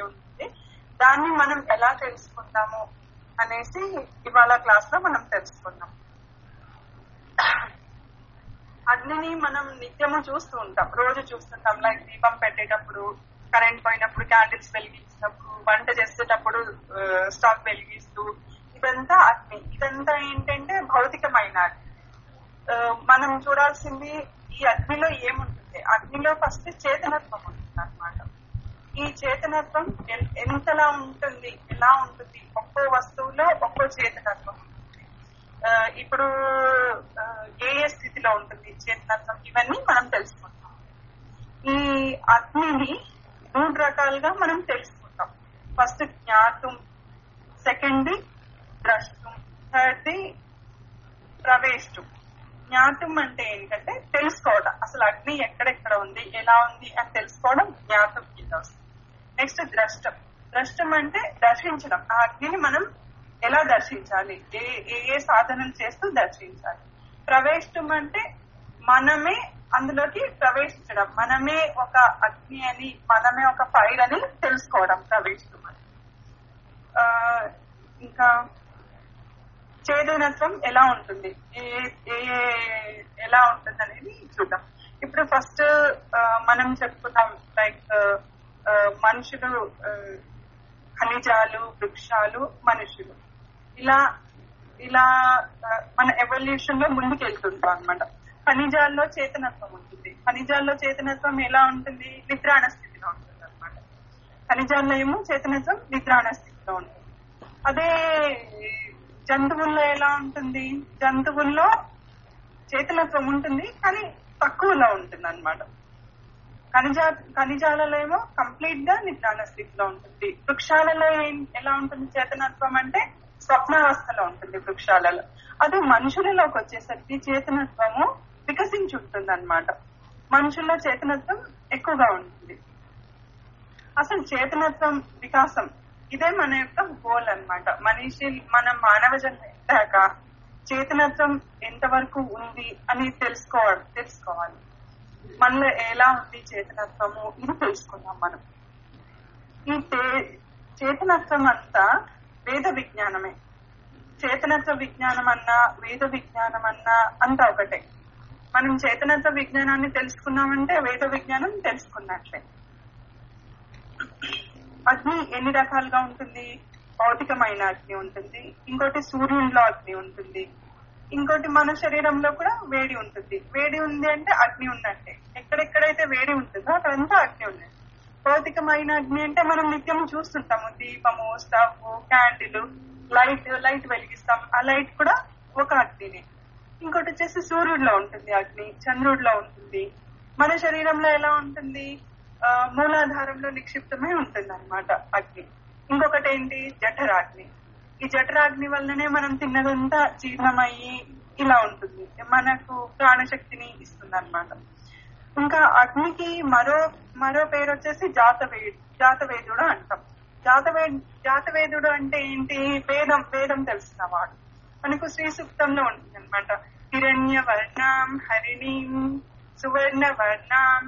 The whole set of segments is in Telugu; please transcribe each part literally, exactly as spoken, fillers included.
ఉంటుంది. దాన్ని మనం ఎలా తెలుసుకుందాము అనేసి ఇవాళ క్లాస్ లో మనం తెలుసుకుందాం. అగ్నిని మనం నిత్యము చూస్తూ ఉంటాం, రోజు చూస్తుంటాం. లైక్ దీపం పెట్టేటప్పుడు, కరెంట్ పోయినప్పుడు క్యాండిల్స్ వెలిగించినప్పుడు, వంట చేసేటప్పుడు స్టవ్ వెలిగిస్తూ, ఇదంతా అగ్ని. ఇదంతా ఏంటంటే భౌతికమైన అగ్ని. మనం చూడాల్సింది ఈ అగ్నిలో ఏముంటుంది. అగ్నిలో ఫస్ట్ చేతనత్వం ఉంటుంది అన్నమాట. ఈ చేతనత్వం ఎంతలా ఉంటుంది, ఎలా ఉంటుంది, ఒక్కో వస్తువులో ఒక్కో చేతనత్వం ఉంటుంది. ఇప్పుడు ఏ ఏ స్థితిలో ఉంటుంది చేతనత్వం, ఇవన్నీ మనం తెలుసుకుంటాం. ఈ అగ్నిని మూడు రకాలుగా మనం తెలుసుకుంటాం. ఫస్ట్ జ్ఞాతం, సెకండ్ ద్రష్టం, థర్డ్ ప్రవేశం. జ్ఞాతం అంటే ఏంటంటే తెలుసుకోవడం, అసలు అగ్ని ఎక్కడెక్కడ ఉంది, ఎలా ఉంది అని తెలుసుకోవడం జ్ఞాతం కింద వస్తుంది. నెక్స్ట్ ద్రష్టం. ద్రష్టం అంటే దర్శించడం. ఆ అగ్నిని మనం ఎలా దర్శించాలి, ఏ ఏ సాధనలు చేస్తూ దర్శించాలి. ప్రవేశం అంటే మనమే అందులోకి ప్రవేశించడం, మనమే ఒక అగ్ని అని, మనమే ఒక ఫైర్ అని తెలుసుకోవడం ప్రవేశం అని. ఆ ఇంకా చేదనత్వం ఎలా ఉంటుంది, ఏ ఏ ఎలా ఉంటుంది అనేది చూద్దాం. ఇప్పుడు ఫస్ట్ మనం చెప్పుకున్నాం లైక్ మనుషులు, ఖనిజాలు, వృక్షాలు, మనుషులు, ఇలా ఇలా మన ఎవల్యూషన్ లో ముందుకు వెళ్తుంటాం అనమాట. ఖనిజాల్లో చేతనత్వం ఉంటుంది. ఖనిజాల్లో చేతనత్వం ఎలా ఉంటుంది, నిద్రాణ స్థితిలో ఉంటుంది అనమాట. ఖనిజాల్లో ఏమో చేతనత్వం నిద్రాణ స్థితిలో ఉంటుంది. అదే జంతువుల్లో ఎలా ఉంటుంది, జంతువుల్లో చేతనత్వం ఉంటుంది కానీ తక్కువలో ఉంటుంది అనమాట. ఖనిజా ఖనిజాలలో ఏమో కంప్లీట్ గా నిద్రాణ స్థితిలో ఉంటుంది. వృక్షాలలో ఎలా ఉంటుంది చేతనత్వం అంటే స్వప్నావస్థలో ఉంటుంది వృక్షాలలో. అదే మనుషులలోకి వచ్చేసరికి చేతనత్వము వికసించి ఉంటుంది అనమాట. మనుషుల్లో చేతనత్వం ఎక్కువగా ఉంటుంది. అసలు చేతనత్వం వికాసం ఇదే మన యొక్క గోల్ అనమాట. మనిషి మన మానవ జన్మ ఎత్తాక చేతనత్వం ఎంతవరకు ఉంది అని తెలుసుకోవాలి తెలుసుకోవాలి మనలో ఎలా ఉంది చేతనత్వము, ఇది తెలుసుకున్నాం మనం. ఈ చేతనత్వం అంతా వేద విజ్ఞానమే. చేతనత్వ విజ్ఞానం అన్నా వేద విజ్ఞానం అన్నా అంతా ఒకటే. మనం చేతనత్వ విజ్ఞానాన్ని తెలుసుకున్నామంటే వేద విజ్ఞానం తెలుసుకున్నట్లే. అగ్ని ఎన్ని రకాలుగా ఉంటుంది, భౌతికమైన అగ్ని ఉంటుంది, ఇంకోటి సూర్యునిలో అగ్ని ఉంటుంది, ఇంకోటి మన శరీరంలో కూడా వేడి ఉంటుంది. వేడి ఉంది అంటే అగ్ని ఉన్నట్టే. ఎక్కడెక్కడైతే వేడి ఉంటుందో అక్కడంతా అగ్ని ఉన్నట్టు. భౌతికమైన అగ్ని అంటే మనం నిత్యం చూస్తుంటాము, దీపము, స్టవ్, క్యాండిల్, లైట్ లైట్ వెలిగిస్తాం, ఆ లైట్ కూడా ఒక అగ్నినే. ఇంకోటి వచ్చేసి సూర్యుడిలో ఉంటుంది అగ్ని, చంద్రుడిలో ఉంటుంది. మన శరీరంలో ఎలా ఉంటుంది, ఆ మూలాధారంలో నిక్షిప్తమై ఉంటుంది అనమాట అగ్ని. ఇంకొకటి ఏంటి, జఠరాగ్ని. ఈ జఠరాగ్ని వల్లనే మనం తిన్నదంతా జీర్ణమయ్యి ఇలా ఉంటుంది, మనకు ప్రాణశక్తిని ఇస్తుంది అనమాట. ఇంకా అగ్నికి మరో మరో పేరు వచ్చేసి జాతవేడు జాతవేదుడు అంటాం. జాతవే జాతవేదుడు అంటే ఏంటి, వేదం వేదం తెలిసిన వాడు. మనకు శ్రీ సూక్తంలో ఉంటుంది అనమాట. హిరణ్య వర్ణాం హరిణీం సువర్ణ వర్ణాం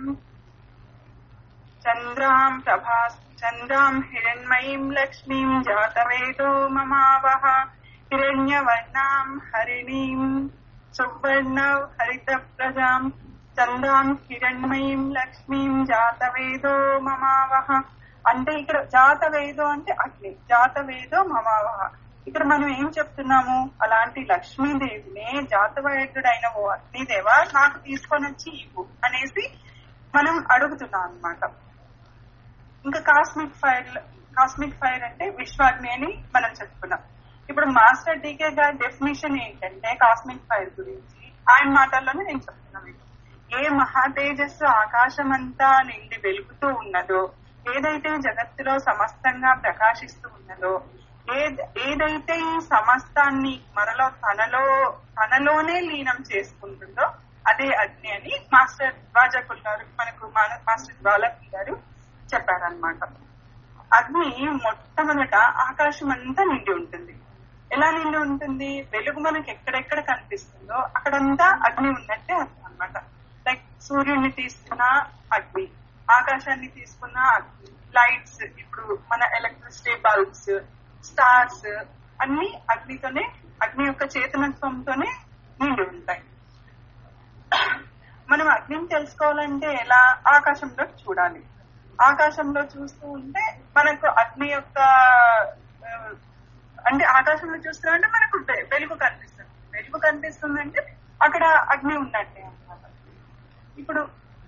చంద్రాం ప్రభా చంద్రాం హిరణ్మయీం లక్ష్మీం జాతవేదో మమావహ. హిరణ్య వర్ణాం హరిణీం సువర్ణ హరిత ప్రజాం చంద్రాం హిరణ్మయీం లక్ష్మీం జాతవేదో మమావహ. అంటే ఇక్కడ జాతవేదో అంటే అగ్ని, జాతవేదో మమావహ. ఇక్కడ మనం ఏం చెప్తున్నాము, అలాంటి లక్ష్మీదేవినే జాతవేదుడైన ఓ అగ్నిదేవ నాకు తీసుకొని వచ్చి ఇవ్వు అనేసి మనం అడుగుతున్నాం అన్నమాట. ఇంకా కాస్మిక్ ఫైర్ కాస్మిక్ ఫైర్ అంటే విశ్వాగ్ని అని మనం చెప్పుకున్నాం. ఇప్పుడు మాస్టర్ డీకే గారి డెఫినేషన్ ఏంటంటే కాస్మిక్ ఫైర్ గురించి ఆయన మాటల్లోనే నేను చెప్తున్నాను. ఏ మహాతేజస్సు ఆకాశమంతా నిండి వెలుగుతూ ఉన్నదో, ఏదైతే జగత్తులో సమస్తంగా ప్రకాశిస్తూ ఉన్నదో, ఏదైతే ఈ సమస్తాన్ని మరలో తనలో తనలోనే లీనం చేసుకుంటుందో అదే అగ్ని అని మాస్టర్ జ్వాజకుల్ గారు మనకు మాస్టర్ జ్వాలకుల్ గారు చెప్పారనమాట. అగ్ని మొట్టమొదట ఆకాశం అంతా నిండి ఉంటుంది. ఎలా నిండి ఉంటుంది, వెలుగు మనకి ఎక్కడెక్కడ కనిపిస్తుందో అక్కడంతా అగ్ని ఉన్నట్టే అర్థం అనమాట. లైక్ సూర్యుడిని తీసుకున్న అగ్ని, ఆకాశాన్ని తీసుకున్న అగ్ని, లైట్స్, ఇప్పుడు మన ఎలక్ట్రిసిటీ బల్బ్స్, స్టార్స్ అన్ని అగ్నితోనే, అగ్ని యొక్క చేతనత్వంతోనే నిండి ఉంటాయి. మనం అగ్నిని తెలుసుకోవాలంటే ఎలా? ఆకాశంలో చూడాలి. ఆకాశంలో చూస్తూ ఉంటే మనకు అగ్ని యొక్క అంటే ఆకాశంలో చూస్తున్నామంటే మనకు వెలుగు కనిపిస్తుంది. వెలుగు కనిపిస్తుంది అంటే అక్కడ అగ్ని ఉన్నట్టే అన్నమాట. ఇప్పుడు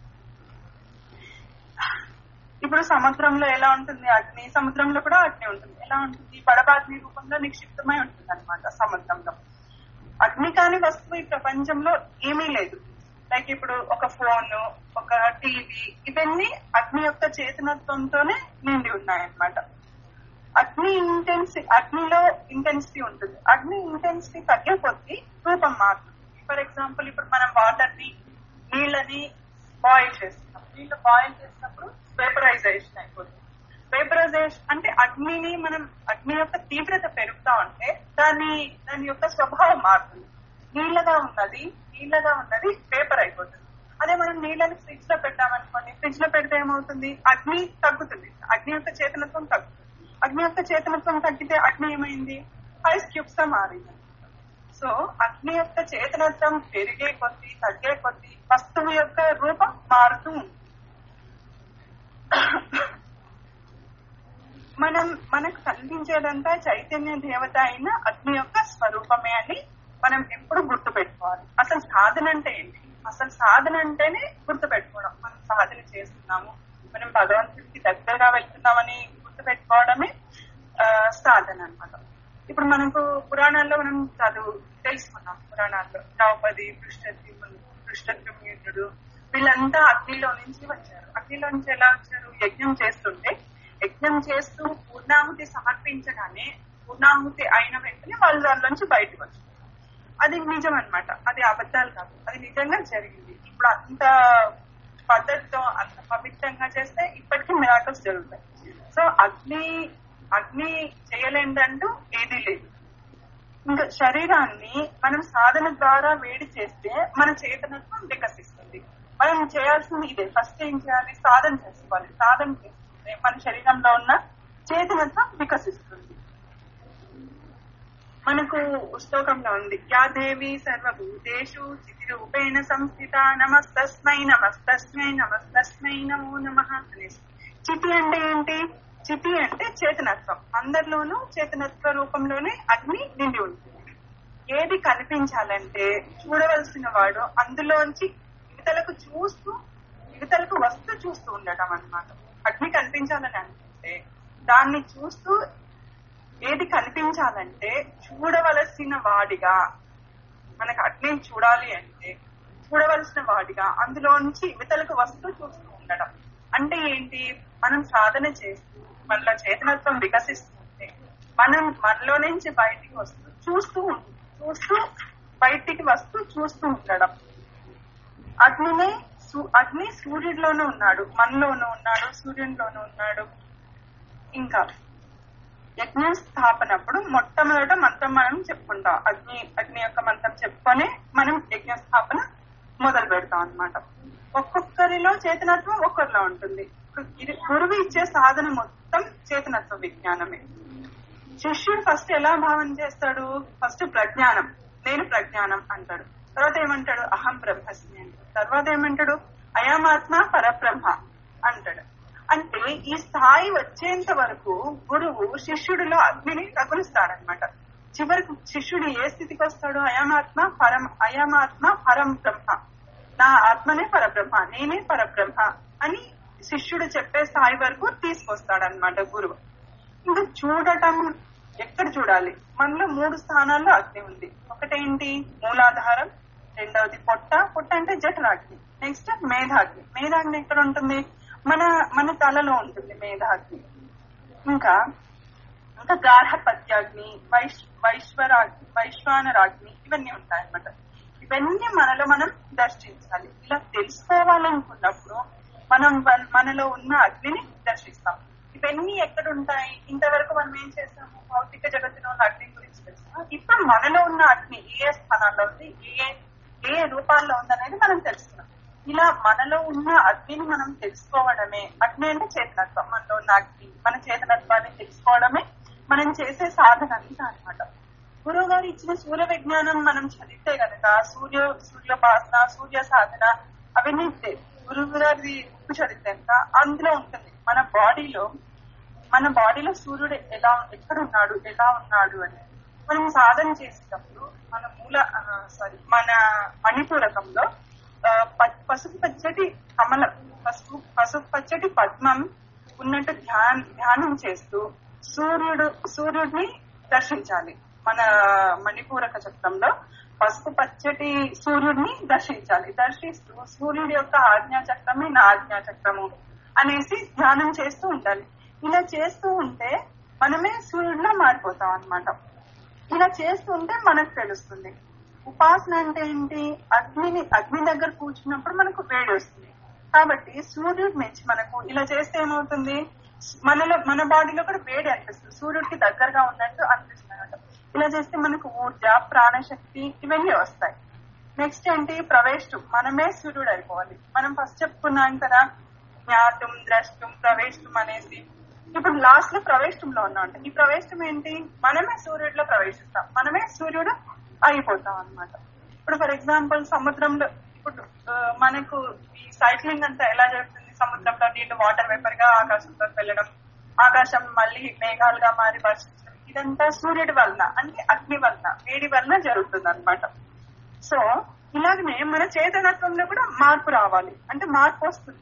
ఇప్పుడు సముద్రంలో ఎలా ఉంటుంది అగ్ని? సముద్రంలో కూడా అగ్ని ఉంటుంది. ఎలా ఉంటుంది? బడబాగ్ని రూపంలో నిక్షిప్తమై ఉంటుంది అనమాట సముద్రంలో. అగ్ని కాని వస్తువు ఈ ప్రపంచంలో ఏమీ లేదు. లైక్ ఇప్పుడు ఒక ఫోన్, ఒక టీవీ, ఇవన్నీ అగ్ని యొక్క చేతనత్వంతోనే నిండి ఉన్నాయన్నమాట. అగ్ని ఇంటెన్సి అగ్నిలో ఇంటెన్సిటీ ఉంటుంది. అగ్ని ఇంటెన్సిటీ తగ్గే కొద్దీ రూపం మారుతుంది. ఫర్ ఎగ్జాంపుల్ ఇప్పుడు మనం వాటర్ ని, నీళ్ళని బాయిల్ చేస్తున్నాం. నీళ్ళు బాయిల్ చేసినప్పుడు వేపరైజేషన్ అయిపోతుంది. వేపరైజేషన్ అంటే అగ్నిని మనం అగ్ని యొక్క తీవ్రత పెరుగుతా ఉంటే దాని దాని యొక్క స్వభావం మారుతుంది. నీళ్ళగా ఉన్నది నీళ్ళగా ఉన్నది వేపర్ అయిపోతుంది. అదే మనం నీళ్ళని ఫ్రిడ్జ్ లో పెట్టామనుకోండి, ఫ్రిడ్జ్ లో పెడితే ఏమవుతుంది? అగ్ని తగ్గుతుంది. అగ్ని యొక్క చేతనత్వం తగ్గుతుంది. అగ్ని యొక్క చేతనత్వం తగ్గితే అగ్ని ఏమైంది? ఐస్ క్యూబ్స్ గా మారింది. సో అగ్ని యొక్క చేతనత్వం పెరిగే కొద్దీ, తగ్గే కొద్దీ వస్తువు యొక్క రూపం మారుతూ ఉంటుంది. మనం మనకు కనిపించేదంతా చైతన్య దేవత అయిన అగ్ని యొక్క స్వరూపమే అని మనం ఎప్పుడు గుర్తు పెట్టుకోవాలి. అసలు సాధన అంటే ఏంటి? అసలు సాధన అంటేనే గుర్తు పెట్టుకోవడం. మనం సాధన చేస్తున్నాము, మనం భగవంతుడికి దగ్గరగా వెళ్తున్నామని గుర్తు పెట్టుకోవడమే సాధన అన్నమాట. ఇప్పుడు మనకు పురాణాల్లో మనం చదువు తెలుసుకున్నాం. పురాణాల్లో ద్రౌపది, పృష్ఠద్యుమ్నుడు పృష్ఠద్యుమ్నుడు వీళ్ళంతా అగ్నిలో నుంచి వచ్చారు. అగ్నిలో నుంచి ఎలా వచ్చారు? యజ్ఞం చేస్తుంటే, యజ్ఞం చేస్తూ పూర్ణాహుతి సమర్పించగానే పూర్ణాహుతి అయిన వెంటనే వాళ్ళు దానిలోంచి బయటకు వచ్చారు. అది నిజం అన్నమాట. అది అబద్ధాలు కాదు, అది నిజంగా జరిగింది. ఇప్పుడు అంత పద్ధతితో, అంత పవిత్రంగా చేస్తే ఇప్పటికీ మిరాకిల్స్ జరుగుతాయి. సో అగ్ని అగ్ని చేయలేదంటూ ఏదీ లేదు. ఇంకా శరీరాన్ని మనం సాధన ద్వారా వేడి చేస్తే మన చేతనత్వం వికసిస్తుంది. మనం చేయాల్సింది ఇదే. ఫస్ట్ ఏం చేయాలి? సాధన చేసుకోవాలి. సాధన చేస్తుంటే మన శరీరంలో ఉన్న చేతనత్వం వికసిస్తుంది. మనకు శ్లోకంలో ఉంది, యా దేవి సర్వభూతేషు చితిరూపేణ సంస్థిత నమస్తస్మై నమస్తస్మై నమస్తస్మై నమో నమః అనేసి. చితి అంటే ఏంటి? చితి అంటే చేతనత్వం. అందరిలోనూ చేతనత్వ రూపంలోనే అగ్ని నిండి ఉంటుంది. ఏది కనిపించాలంటే చూడవలసిన వాడు అందులోంచి యువతలకు చూస్తూ యువతలకు వస్తూ చూస్తూ ఉండటం అన్నమాట. అగ్ని కనిపించాలని అనుకుంటే దాన్ని చూస్తూ, ఏది కనిపించాలంటే చూడవలసిన వాడిగా, మనకు అగ్నిని చూడాలి అంటే చూడవలసిన వాడిగా అందులోంచి యువతలకు వస్తూ చూస్తూ ఉండడం. అంటే ఏంటి? మనం సాధన చేస్తూ మనలో చేతనత్వం వికసిస్తుంటే మనం మనలో నుంచి బయటికి వస్తూ చూస్తూ చూస్తూ బయటికి వస్తూ చూస్తూ ఉండడం. అగ్నినే అగ్ని సూర్యుడిలోనూ ఉన్నాడు, మనలోనూ ఉన్నాడు, సూర్యుడిలోనూ ఉన్నాడు. ఇంకా యజ్ఞం స్థాపనప్పుడు మొట్టమొదట మంత్రం మనం చెప్పుకుంటాం. అగ్ని అగ్ని యొక్క మంత్రం చెప్పుకొని మనం యజ్ఞ స్థాపన మొదలు పెడతాం అన్నమాట. ఒక్కొక్కరిలో చేతనత్వం ఒక్కరిలో ఉంటుంది. గురువు ఇచ్చే సాధన మొత్తం చేతనత్వ విజ్ఞానమే. శిష్యుడు ఫస్ట్ ఎలా భావన చేస్తాడు? ఫస్ట్ ప్రజ్ఞానం, నేను ప్రజ్ఞానం అంటాడు. తర్వాత ఏమంటాడు? అహం బ్రహ్మస్మి అంటాడు. తర్వాత ఏమంటాడు? అయమాత్మ పరబ్రహ్మ అంటాడు. అంటే ఈ స్థాయి వచ్చేంత వరకు గురువు శిష్యుడిలో అగ్నిని తగులుస్తాడనమాట. చివరికి శిష్యుడు ఏ స్థితికి వస్తాడు? అయమాత్మ పరం అయమాత్మ పరం బ్రహ్మ, నా ఆత్మనే పరబ్రహ్మ, నేనే పరబ్రహ్మ అని శిష్యుడు చెప్పే స్థాయి వరకు తీసుకొస్తాడనమాట గురువు. ఇంకా చూడటం ఎక్కడ చూడాలి? మనలో మూడు స్థానాల్లో అగ్ని ఉంది. ఒకటేంటి? మూలాధారం, రెండవది పొట్ట, పొట్ట అంటే జఠరాగ్ని, నెక్స్ట్ మేధాగ్ని. మేధాగ్ని ఎక్కడ ఉంటుంది? మన మన తలలో ఉంటుంది మేధాగ్ని. ఇంకా ఇంకా గార్హపత్యాగ్ని, వైశ్ వైశ్వరాగ్ని వైశ్వానరాగ్ని ఇవన్నీ ఉంటాయన్నమాట. ఇవన్నీ మనలో మనం దర్శించాలి. ఇలా తెలుసుకోవాలనుకున్నప్పుడు మనం మనలో ఉన్న అగ్నిని దర్శిస్తాం. ఇవన్నీ ఎక్కడ ఉంటాయి? ఇంతవరకు మనం ఏం చేస్తాము? భౌతిక జగత్తులో ఉన్న అగ్ని గురించి తెలుస్తాం. ఇప్పుడు మనలో ఉన్న అగ్ని ఏ ఏ స్థానాల్లో ఉంది, ఏ ఏ రూపాల్లో ఉంది అనేది మనం తెలుసుకున్నాం. ఇలా మనలో ఉన్న అగ్నిని మనం తెలుసుకోవడమే, అగ్ని అంటే చేతనత్వం, మనలో ఉన్న అగ్ని మన చేతనత్వాన్ని తెలుసుకోవడమే మనం చేసే సాధన అంతా అనమాట. గురువు గారు ఇచ్చిన సూర్య విజ్ఞానం మనం చదివితే గనక సూర్య సూర్యోపాసన సూర్య సాధన అవన్నీ గురువు గారి బుక్ చదివితే కనుక అందులో ఉంటుంది మన బాడీలో మన బాడీలో సూర్యుడు ఎలా ఎక్కడ ఉన్నాడు ఎలా ఉన్నాడు అని. మనం సాధన చేసేటప్పుడు మన మూల సారీ మన మణిపూరకంలో పసుపు పచ్చటి కమలం పసుపు పసుపు పచ్చటి పద్మం ఉన్నట్టు ధ్యాన ధ్యానం చేస్తూ సూర్యుడు సూర్యుడిని దర్శించాలి. మన మణిపూరక చక్రంలో పసుపు పచ్చటి సూర్యుడిని దర్శించాలి. దర్శిస్తూ సూర్యుడి యొక్క ఆజ్ఞా చక్రమే నా ఆజ్ఞా చక్రము అనేసి ధ్యానం చేస్తూ ఉండాలి. ఇలా చేస్తూ ఉంటే మనమే సూర్యుడిలా మారిపోతాం అన్నమాట. ఇలా చేస్తూ ఉంటే మనకు తెలుస్తుంది. ఉపాసన అంటే ఏంటి? అగ్నిని అగ్ని దగ్గర కూర్చున్నప్పుడు మనకు వేడి వస్తుంది కాబట్టి సూర్యుడి నుంచి మనకు ఇలా చేస్తే ఏమవుతుంది, మనలో మన బాడీలో కూడా వేడి అనిపిస్తుంది, సూర్యుడికి దగ్గరగా ఉన్నట్టు అనిపిస్తుంది అన్నమాట. ఇలా చేస్తే మనకు ఊర్జ ప్రాణశక్తి ఇవన్నీ వస్తాయి. నెక్స్ట్ ఏంటి? ప్రవేశం. మనమే సూర్యుడు అయిపోవాలి. మనం ఫస్ట్ చెప్పుకున్నాం కదా జ్ఞాతం ద్రష్టం ప్రవేశం అనేసి. ఇప్పుడు లాస్ట్ లో ప్రవేశంలో ఉన్నాం అంటే ఈ ప్రవేశం ఏంటి? మనమే సూర్యుడిలో ప్రవేశిస్తాం, మనమే సూర్యుడు అయిపోతాం అన్నమాట. ఇప్పుడు ఫర్ ఎగ్జాంపుల్ సముద్రంలో ఇప్పుడు మనకు ఈ సైక్లింగ్ అంతా ఎలా జరుగుతుంది? సముద్రంలో నీళ్లు వాటర్ వేపర్ గా ఆకాశంలోకి వెళ్ళడం, ఆకాశం మళ్ళీ మేఘాలుగా మారి వర్షించడం, ఇదంతా సూర్యుడి వలన అంటే అగ్ని వలన వేడి వలన జరుగుతుంది అనమాట. సో ఇలాగనే మన చేతనత్వంలో కూడా మార్పు రావాలి, అంటే మార్పు వస్తుంది.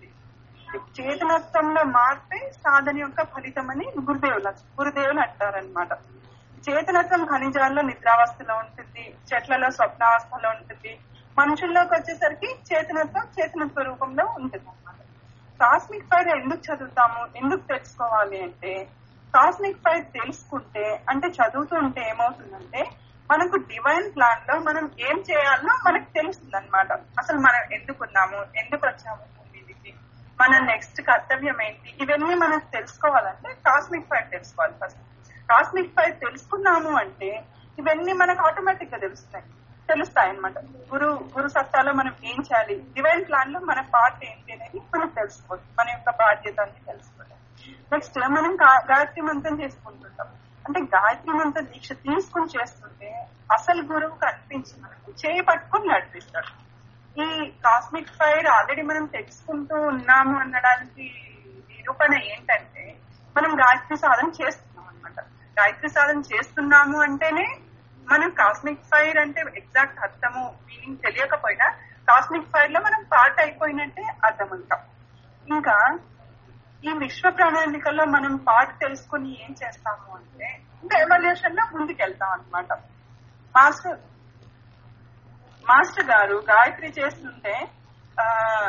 చేతనత్వంలో మార్పే సాధన యొక్క ఫలితం అని గురుదేవులు గురుదేవులు అంటారనమాట. చేతనత్వం ఖనిజాల్లో నిద్రావస్థలో ఉంటుంది, చెట్లలో స్వప్నావస్థలో ఉంటుంది, మనుషుల్లోకి వచ్చేసరికి చేతనత్వం చేతనత్వ రూపంలో ఉంటుంది అనమాట. కాస్మిక్ ఫైర్ ఎందుకు చదువుతాము, ఎందుకు తెలుసుకోవాలి అంటే కాస్మిక్ ఫైర్ తెలుసుకుంటే అంటే చదువుతూ ఉంటే ఏమవుతుందంటే మనకు డివైన్ ప్లాన్ లో మనం ఏం చేయాలో మనకు తెలుస్తుంది అనమాట. అసలు మనం ఎందుకున్నాము, ఎందుకు వచ్చాము దీనికి, మన నెక్స్ట్ కర్తవ్యం ఏంటి, ఇవన్నీ మనకు తెలుసుకోవాలంటే కాస్మిక్ ఫైర్ తెలుసుకోవాలి ఫస్ట్. కాస్మిక్ ఫైర్ తెలుసుకున్నాము అంటే ఇవన్నీ మనకు ఆటోమేటిక్ గా తెలుస్తాయి తెలుస్తాయి అనమాట. గురు గురు సత్తాలో మనం ఏం చేయాలి, డివైన్ ప్లాన్ లో మన పార్ట్ ఏంటి అనేది మనం తెలుసుకోవాలి, మన యొక్క బాధ్యత అని తెలుసుకోవాలి. నెక్స్ట్ మనం గాయత్రి మంత్రం చేసుకుంటుంటాం, అంటే గాయత్రి మంత్ర దీక్ష తీసుకుని చేస్తుంటే అసలు గురువు కనిపించి మనకు చేయి పట్టుకుని నడిపిస్తాడు. ఈ కాస్మిక్ ఫైర్ ఆల్రెడీ మనం తెలుసుకుంటూ ఉన్నాము అనడానికి నిరూపణ ఏంటంటే మనం గాయత్రి సాధన చేస్తున్నాం అనమాట. గాయత్రి సాధన చేస్తున్నాము అంటేనే మనం కాస్మిక్ ఫైర్ అంటే ఎగ్జాక్ట్ అర్థము మీనింగ్ తెలియకపోయినా కాస్మిక్ ఫైర్ లో మనం పార్ట్ అయిపోయినట్టే అర్థం ఉంటాం. ఇంకా ఈ విశ్వ ప్రణాళికల్లో మనం పార్ట్ తెలుసుకుని ఏం చేస్తాము అంటే ఇంకా ఎవల్యూషన్ లో ముందుకెళ్తాం అనమాట. మాస్టర్ మాస్టర్ గారు గాయత్రి చేస్తుంటే ఆ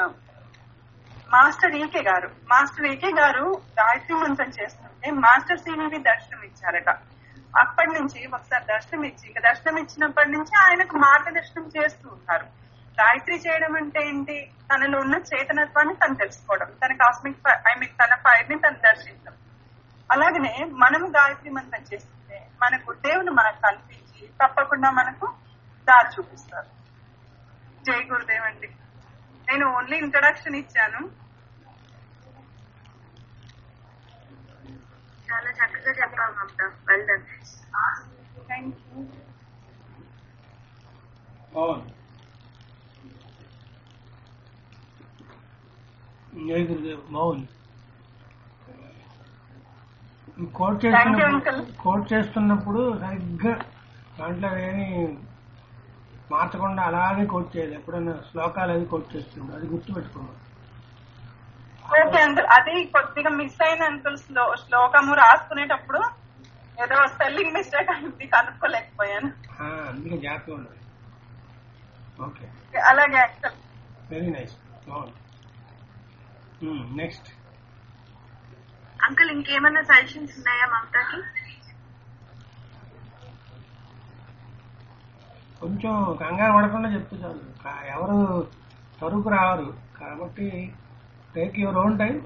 మాస్టర్ ఈకే గారు మాస్టర్ ఈకే గారు గాయత్రి మంత్రం చేస్తుంటే మాస్టర్ సివివి దర్శనం ఇచ్చారట. అప్పటి నుంచి ఒకసారి దర్శనం ఇచ్చి ఇంకా దర్శనం ఇచ్చినప్పటి నుంచి ఆయనకు మార్గదర్శనం చేస్తూ ఉన్నారు. గాయత్రి చేయడం అంటే ఏంటి? తనలో ఉన్న చేతనత్వాన్ని తను తెలుసుకోవడం, తన కాస్మిక్ ఐ మీన్ తన ఫైర్ ని తను దర్శించడం. అలాగనే మనము గాయత్రి మంత్రం చేస్తుంటే మన గురుదేవులు మనకు కనిపించి తప్పకుండా మనకు దారి చూపిస్తారు. జై గురుదేవ్ అండి. నేను ఓన్లీ ఇంట్రొడక్షన్ ఇచ్చాను. చాలా చక్కగా చెప్పావు Mamata. Well done. Thank you. జై గురుదేవ్. బాగుంది. కోట్ చేస్తున్నప్పుడు కోట్ చేస్తున్నప్పుడు సరిగ్గా దాంట్లో ఏమి మార్చకుండా అలాగే కోట్ చేయాలి. ఎప్పుడైనా శ్లోకాలు అది కోట్ చేస్తుంది, అది గుర్తుపెట్టుకోవాలి. ఓకే అంకుల్, అది కొద్దిగా మిస్ అయిన అంకుల్. శ్లో శ్లోకము రాసుకునేటప్పుడు ఏదో స్పెల్లింగ్ మిస్టేక్ అయింది, కనుక్కోలేకపోయాను. అందుకే జాగ్రత్తగా ఉండాలి. ఓకే, అలాగే అంకుల్. Very nice. బాగుంది. నెక్స్ట్ అంకుల్, ఇంకేమైనా సజెషన్స్ ఉన్నాయా మమతాకి? కొంచెం కంగారు పడకుండా చెప్తే చాలు. ఎవరు తరుకు రావరు కాబట్టి టేక్ యువర్ ఓన్ టైం.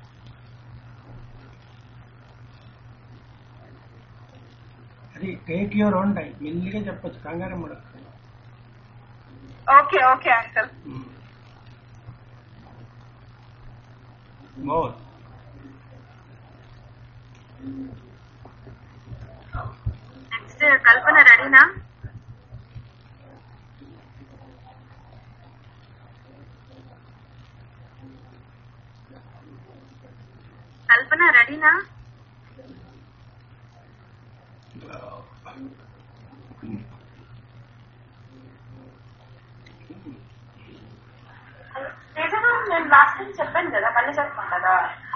అది టేక్ యువర్ ఓన్ టైం, మెల్లిగా చెప్పచ్చు, కంగారు పడదు. Okay okay uncle. More. Next Kalpana రెడీనా? కల్పన రెడీనా? నేను లాస్ట్ టైం చెప్పాను కదా, మళ్ళీ చెప్పమంటారా?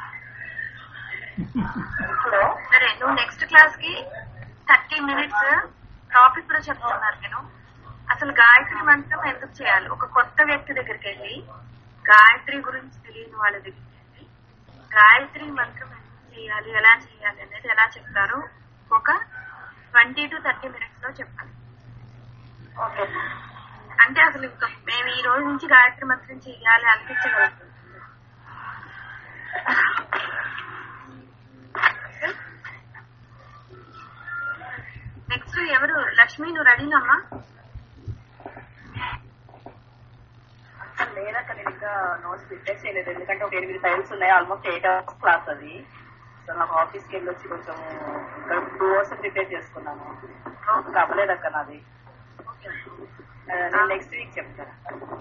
ఇప్పుడు సరే, నువ్వు నెక్స్ట్ క్లాస్ కి థర్టీ మినిట్స్ టాపిక్ కూడా చెప్తున్నారు. నేను అసలు గాయత్రి మంత్రం ఎందుకు చేయాలి, ఒక కొత్త వ్యక్తి దగ్గరికి వెళ్ళి గాయత్రి గురించి తెలియని వాళ్ళ దగ్గరికి వెళ్ళి గాయత్రి మంత్రం ఎందుకు చేయాలి, ఎలా చేయాలి అనేది ఎలా చెప్తారు ఒక ట్వంటీ టు థర్టీ మినిట్స్ లో చెప్పాలి. ఓకే, అంటే అసలు ఇంకా మేము ఈ రోజు నుంచి గాయత్రి మంత్రం చేయాలి అనిపించగలుగుతాం. నెక్స్ట్ ఎవరు? లక్ష్మి, నువ్వు రెడీనమ్మా? లేదక్క, నేను ఇంకా నోట్స్ ప్రిపేర్ చేయలేదు. ఎందుకంటే ఒక ఎనిమిది ఫైల్స్ ఉన్నాయి. ఆల్మోస్ట్ ఎయిట్ అవర్స్ క్లాస్ అది. సో నాకు ఆఫీస్కి వెళ్ళొచ్చి కొంచెం టూ అవర్స్ ప్రిపేర్ చేసుకున్నాను. ఇంకా అవ్వలేదక్క నాది. నేను నెక్స్ట్ వీక్ చెప్తాను.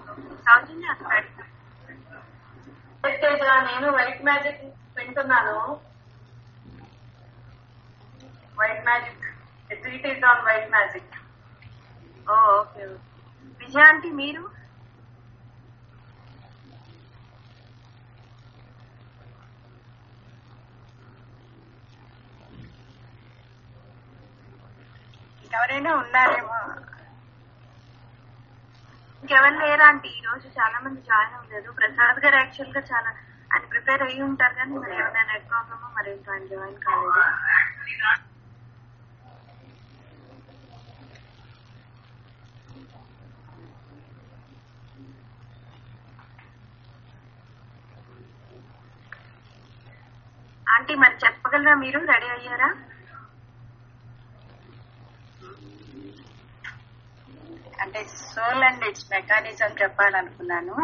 నేను వైట్ మ్యాజిక్ వింటున్నాను. White magic treat on white magic. Okay. Vijaya aunty మీరు? ఎవరైనా ఉన్నారేమో? ఇంకెవరు లేరా అంటే ఈ రోజు చాలా మంది జాయిన్ అవ్వలేదు. ప్రసాద్ గారు యాక్చువల్ గా చాలా ఆయన ప్రిపేర్ అయ్యి ఉంటారు, కానీ మరి ఏమైనా నెట్ ప్రాబ్లమో మరి ఏంటో ఆయన జాయిన్ కాలేదు. ఆంటీ మరి చెప్పగలరా, మీరు రెడీ అయ్యారా? అంటే సోల్ అండ్ ఇట్స్ మెకానిజం చెప్పాలనుకున్నాను,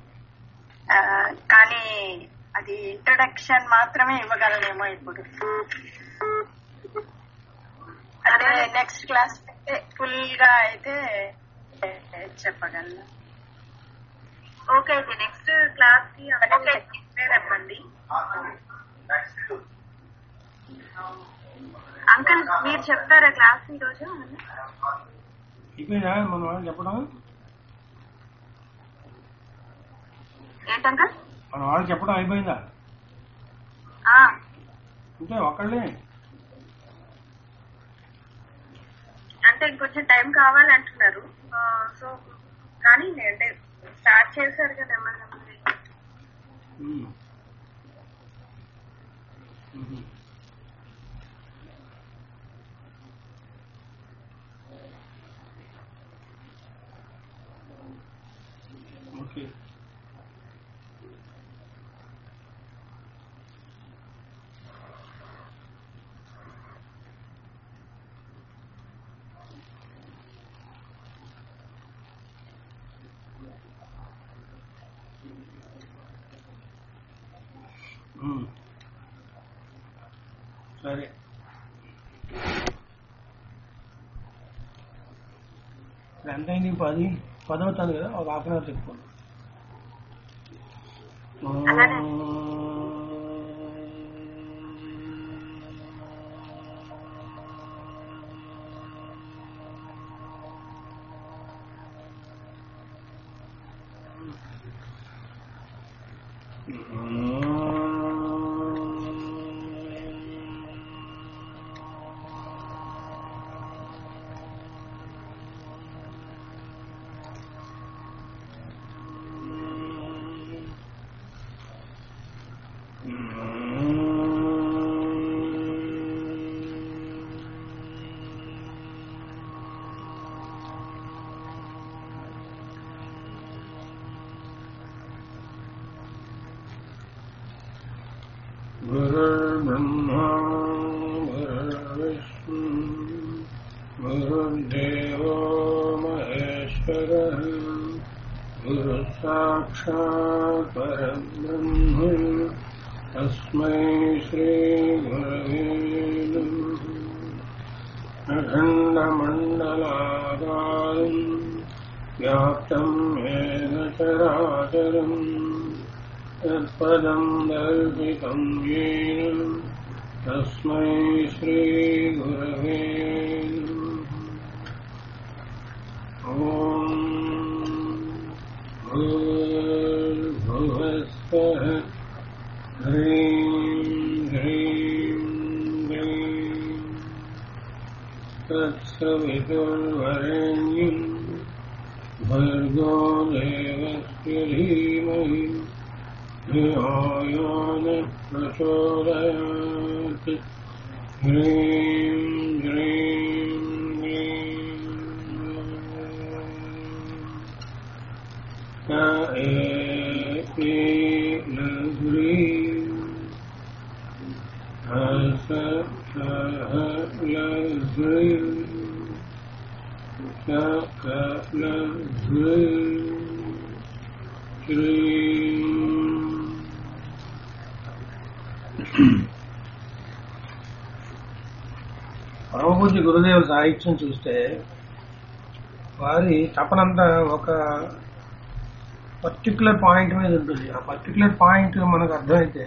కానీ అది ఇంట్రొడక్షన్ మాత్రమే ఇవ్వగలనేమో ఇప్పుడు. అంటే నెక్స్ట్ క్లాస్ అయితే ఫుల్ గా అయితే చెప్పగలను. ఓకే, అయితే నెక్స్ట్ క్లాస్ కి చెప్పండి. అంకల్ మీరు చెప్తారా క్లాస్ ఈ రోజు? అయిపోయిందా మన వాళ్ళు చెప్పడం? ఏంటంకల్ మన వాళ్ళు చెప్పడం అయిపోయిందా? అంటే ఒకళ్ళే అంటే ఇంకొంచెం టైం కావాలి అంటున్నారు. సో కానీ అంటే స్టార్ట్ చేశారు కదా నెమ్మది నెమ్మది. ఓకే. సరే, ఎంత అయింది? పది పది అవుతుంది కదా, ఒక హాఫ్ అన్ అవర్ చెప్పుకోండి. గురుర్బ్రహ్మా గురుర్విష్ణు గురుర్దేవో మహేశ్వరః గురు సాక్షాత్ పరబ్రహ్మ తస్మై శ్రీ గురవే నమః. అఖండమండలాకారం వ్యాప్తం ఏన చరాచరం తత్పదం దర్శితం యేన తస్మై శ్రీ గురవే నమః. ఓం భూర్భువస్వః హ్రీం హ్రీం హ్రీం తత్సవితుర్వరేణ్యం భర్గో దేవస్య ధీమహి ధియో యో నః ప్రచోదయాత్. హ్రీం హ్రీం హ్రీం హ్రీం హస సహ హ్రీం సకల హ్రీం హ్రీం. పరమపూజ్య గురుదేవుల సాహిత్యం చూస్తే వారి తపనంతా ఒక పర్టికులర్ పాయింట్ మీద ఉంటుంది. ఆ పర్టికులర్ పాయింట్ మనకు అర్థమైతే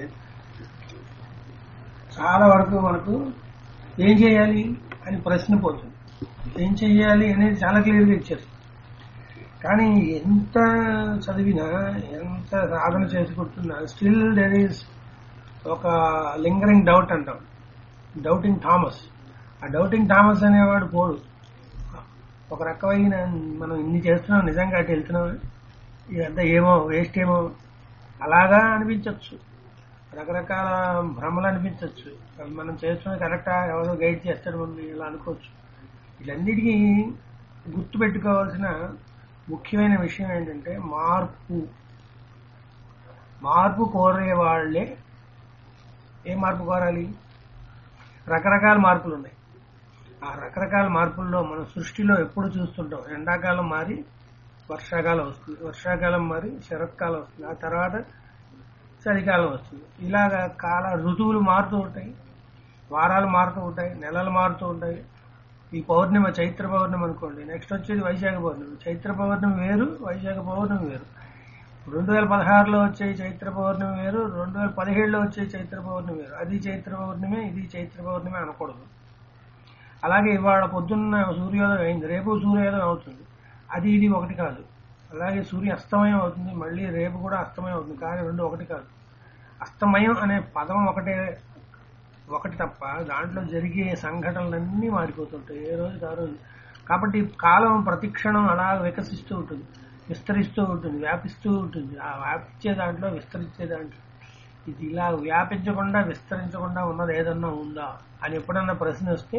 చాలా వరకు మనకు ఏం చేయాలి అని ప్రశ్న పోతుంది. ఏం చెయ్యాలి అనేది చాలా క్లియర్గా ఇచ్చారు. కానీ ఎంత చదివినా ఎంత సాధన చేసుకుంటున్నా స్టిల్ దెర్ ఈస్ ఒక లింగరింగ్ డౌట్ అంటాం, డౌటింగ్ థామస్. ఆ డౌటింగ్ థామస్ అనేవాడు పోడు. ఒక రకమైన మనం ఇన్ని చేస్తున్నాం, నిజంగా అటు వెళ్తున్నాం, ఇదంతా ఏమో వేస్ట్ ఏమో అలాగా అనిపించవచ్చు, రకరకాల భ్రమలు అనిపించవచ్చు. మనం చేస్తున్నది కరెక్టా, ఎవరో గైడ్ చేస్తాడు మనం ఇలా అనుకోవచ్చు. వీటన్నిటికీ గుర్తు పెట్టుకోవాల్సిన ముఖ్యమైన విషయం ఏంటంటే మార్పు. మార్పు కోరే వాళ్లే ఏ మార్పు కోరాలి? రకరకాల మార్పులు ఉన్నాయి. ఆ రకరకాల మార్పుల్లో మనం సృష్టిలో ఎప్పుడు చూస్తుంటాం, ఎండాకాలం మారి వర్షాకాలం వస్తుంది, వర్షాకాలం మారి శరత్కాలం వస్తుంది, ఆ తర్వాత చలికాలం వస్తుంది. ఇలాగా కాల ఋతువులు మారుతూ ఉంటాయి, వారాలు మారుతూ ఉంటాయి, నెలలు మారుతూ ఉంటాయి. ఈ పౌర్ణిమ చైత్ర పౌర్ణమి అనుకోండి, నెక్స్ట్ వచ్చేది వైశాఖ పౌర్ణమి. చైత్ర పౌర్ణమి వేరు, వైశాఖ పౌర్ణమి వేరు. రెండు వేల పదహారులో వచ్చే చైత్ర పౌర్ణమి వేరు, రెండు వేల పదిహేడులో వచ్చే చైత్ర పౌర్ణమి వేరు. అది చైత్ర పౌర్ణమి, ఇది చైత్ర పౌర్ణమి అనకూడదు. అలాగే ఇవాళ పొద్దున్న సూర్యోదయం అయింది, రేపు సూర్యోదయం అవుతుంది, అది ఇది ఒకటి కాదు. అలాగే సూర్య అస్తమయం అవుతుంది, మళ్ళీ రేపు కూడా అస్తమయం అవుతుంది, కానీ రెండు ఒకటి కాదు. అస్తమయం అనే పదం ఒకటే ఒకటి తప్ప దాంట్లో జరిగే సంఘటనలన్నీ మారిపోతుంటాయి ఏ రోజు ఆ రోజు. కాబట్టి కాలం ప్రతిక్షణం అలా వికసిస్తూ ఉంటుంది, విస్తరిస్తూ ఉంటుంది, వ్యాపిస్తూ ఉంటుంది. ఆ వ్యాపించే దాంట్లో విస్తరించే దాంట్లో ఇది ఇలా వ్యాపించకుండా విస్తరించకుండా ఉన్నది ఏదన్నా ఉందా అని ఎప్పుడన్నా ప్రశ్న వస్తే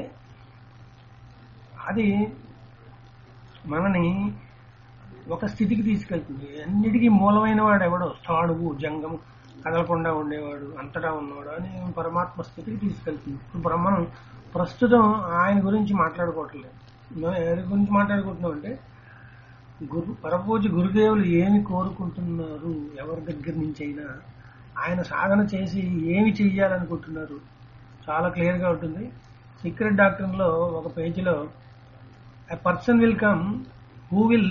అది మనని ఒక స్థితికి తీసుకెళ్తుంది. అన్నిటికీ మూలమైన వాడు ఎవడో, స్థాణువు జంగము, కదలకుండా ఉండేవాడు, అంతటా ఉన్నవాడు అని పరమాత్మ స్థితికి తీసుకెళ్తుంది. ఇప్పుడు మనం ప్రస్తుతం ఆయన గురించి మాట్లాడుకోవట్లేదు. మనం ఎవరి గురించి మాట్లాడుకుంటున్నాం అంటే గురు పరపూజ్య గురుదేవులు ఏమి కోరుకుంటున్నారు, ఎవరి దగ్గర నుంచి అయినా ఆయన సాధన చేసి ఏమి చెయ్యాలనుకుంటున్నారు చాలా క్లియర్ గా ఉంటుంది. సీక్రెట్ డాక్టర్ లో ఒక పేజీలో a person will come who will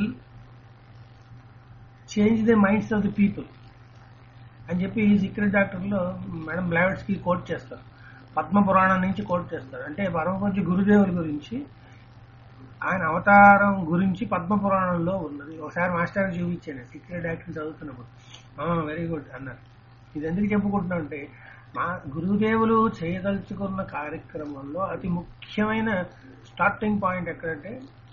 change the minds of the people అని చెప్పి సీక్రెట్ డాక్టర్ లో మేడం బ్లావెట్స్ కి కోట్ చేస్తారు, పద్మ పురాణం నుంచి కోట్ చేస్తారు. అంటే పరమపూజ్య గురుదేవుల గురించి ఆయన అవతారం గురించి పద్మ పురాణంలో ఉన్నది. ఒకసారి మాస్టర్ చూపించాను సీక్రెట్ డాక్టర్ చదువుతున్నప్పుడు, వెరీ గుడ్ అన్నారు. ఇది ఎందుకు చెప్పుకుంటున్నా అంటే మా గురుదేవులు చేయదలుచుకున్న కార్యక్రమంలో అతి ముఖ్యమైన స్టార్టింగ్ పాయింట్ ఎక్కడంటే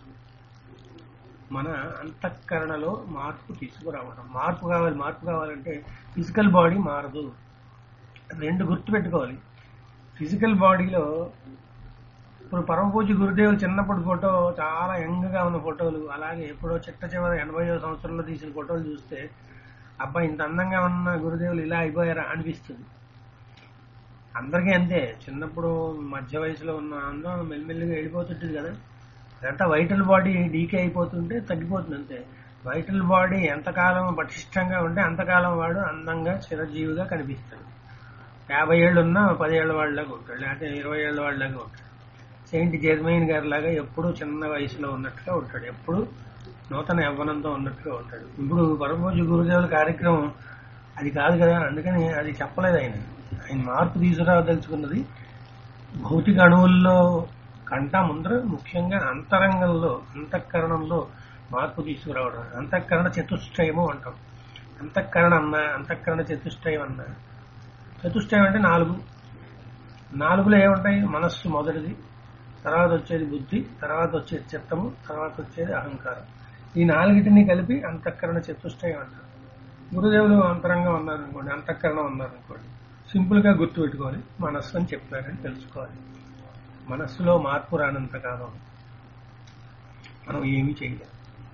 మన అంతఃకరణలో మార్పు తీసుకురావడం. మార్పు కావాలి, మార్పు కావాలంటే ఫిజికల్ బాడీ మారదు. రెండు గుర్తు పెట్టుకోవాలి. ఫిజికల్ బాడీలో ఇప్పుడు పరమపూజ్య గురుదేవులు చిన్నప్పుడు ఫోటో చాలా యంగ్ గా ఉన్న ఫోటోలు, అలాగే ఎప్పుడో చిట్ట చివరి ఎనభైవ సంవత్సరంలో తీసిన ఫోటోలు చూస్తే అబ్బాయి ఇంత అందంగా ఉన్న గురుదేవులు ఇలా అయిపోయారా అనిపిస్తుంది. అందరికీ అంతే, చిన్నప్పుడు మధ్య వయసులో ఉన్న అందం మెల్లిమెల్లిగా వెళ్ళిపోతుంటుంది కదా. అదంతా వైటల్ బాడీ డీకే అయిపోతుంటే తగ్గిపోతుంది అంతే. వైటల్ బాడీ ఎంతకాలం పటిష్టంగా ఉంటే అంతకాలం వాడు అందంగా చిరజీవిగా కనిపిస్తాడు. యాభై ఏళ్ళు ఉన్నా పదేళ్ల వాళ్ళలాగా ఉంటాడు, లేకపోతే ఇరవై ఏళ్ల వాళ్ళలాగా ఉంటాడు. సెయింట్ జెర్మైన్ గారి లాగా ఎప్పుడు చిన్న వయసులో ఉన్నట్టుగా ఉంటాడు, ఎప్పుడు నూతన యవ్వనంతో ఉన్నట్టుగా ఉంటాడు. ఇప్పుడు పరమపూజ గురుదేవుల కార్యక్రమం అది కాదు కదా, అందుకని అది చెప్పలేదు ఆయన. ఆయన మార్పు తీసుకురావదలుచుకున్నది భౌతిక అణువుల్లో కంటా ముందర ముఖ్యంగా అంతరంగంలో అంతఃకరణంలో మార్పు తీసుకురావడం. అంతఃకరణ చతుష్టయము అంటాం. అంతఃకరణ అన్నా అంతఃకరణ చతుష్టయం అన్నా, చతుష్టయం అంటే నాలుగు. నాలుగులో ఏముంటాయి? మనస్సు మొదటిది, తర్వాత వచ్చేది బుద్ధి, తర్వాత వచ్చేది చిత్తము, తర్వాత వచ్చేది అహంకారం. ఈ నాలుగిటిని కలిపి అంతఃకరణ చతుష్టయం అంటారు. గురుదేవులు అంతరంగం అన్నారనుకోండి, అంతఃకరణం అన్నారనుకోండి, సింపుల్ గా గుర్తు పెట్టుకోవాలి, మనస్సు అని చెప్పారని తెలుసుకోవాలి. మనస్సులో మార్పు రానంత కాలం మనం ఏమీ చేయలేం.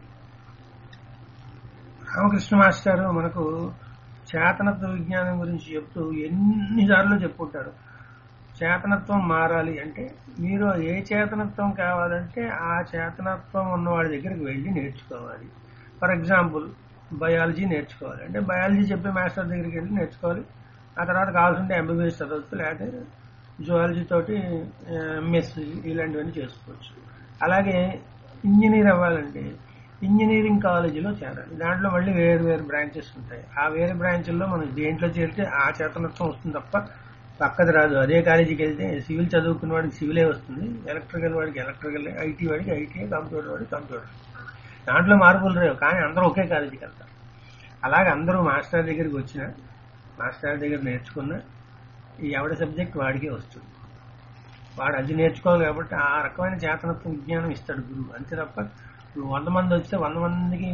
రామకృష్ణ మాస్టర్ మనకు చేతనత్వ విజ్ఞానం గురించి చెప్తూ ఎన్నిసార్లు చెప్పుకుంటారు. చేతనత్వం మారాలి అంటే మీరు ఏ చేతనత్వం కావాలంటే ఆ చేతనత్వం ఉన్నవాడి దగ్గరికి వెళ్ళి నేర్చుకోవాలి. ఫర్ ఎగ్జాంపుల్ బయాలజీ నేర్చుకోవాలి అంటే బయాలజీ చెప్పే మాస్టర్ దగ్గరికి వెళ్ళి నేర్చుకోవాలి. ఆ తర్వాత కావాల్సింటే ఎంబీబీఎస్ చదవచ్చు, లేకపోతే జువాలజీ తోటి ఎంఎస్సీ ఇలాంటివన్నీ చేసుకోవచ్చు. అలాగే ఇంజనీర్ అవ్వాలంటే ఇంజనీరింగ్ కాలేజీలో చేరాలి. దాంట్లో మళ్ళీ వేరు వేరు బ్రాంచెస్ ఉంటాయి. ఆ వేరే బ్రాంచ్ల్లో మనం దేంట్లో చేరితే ఆ చేతనత్వం వస్తుంది తప్ప పక్కది రాదు. అదే కాలేజీకి వెళ్తే సివిల్ చదువుకున్న వాడికి సివిలే వస్తుంది, ఎలక్ట్రికల్ వాడికి ఎలక్ట్రికల్, ఐటీ వాడికి ఐటీ, కంప్యూటర్ వాడికి కంప్యూటర్. దాంట్లో మార్పులు లేవు, కానీ అందరూ ఒకే కాలేజీకి వెళ్తారు. అలాగే అందరూ మాస్టర్ దగ్గరికి వచ్చిన మాస్టర్ దగ్గర నేర్చుకున్న ఈ ఎవరి సబ్జెక్ట్ వాడికే వస్తుంది. వాడు అది నేర్చుకోవాలి కాబట్టి ఆ రకమైన చేతనత్వ విజ్ఞానం ఇస్తాడు గురువు. అంతే తప్ప ఇప్పుడు వంద మంది వస్తే వంద మందికి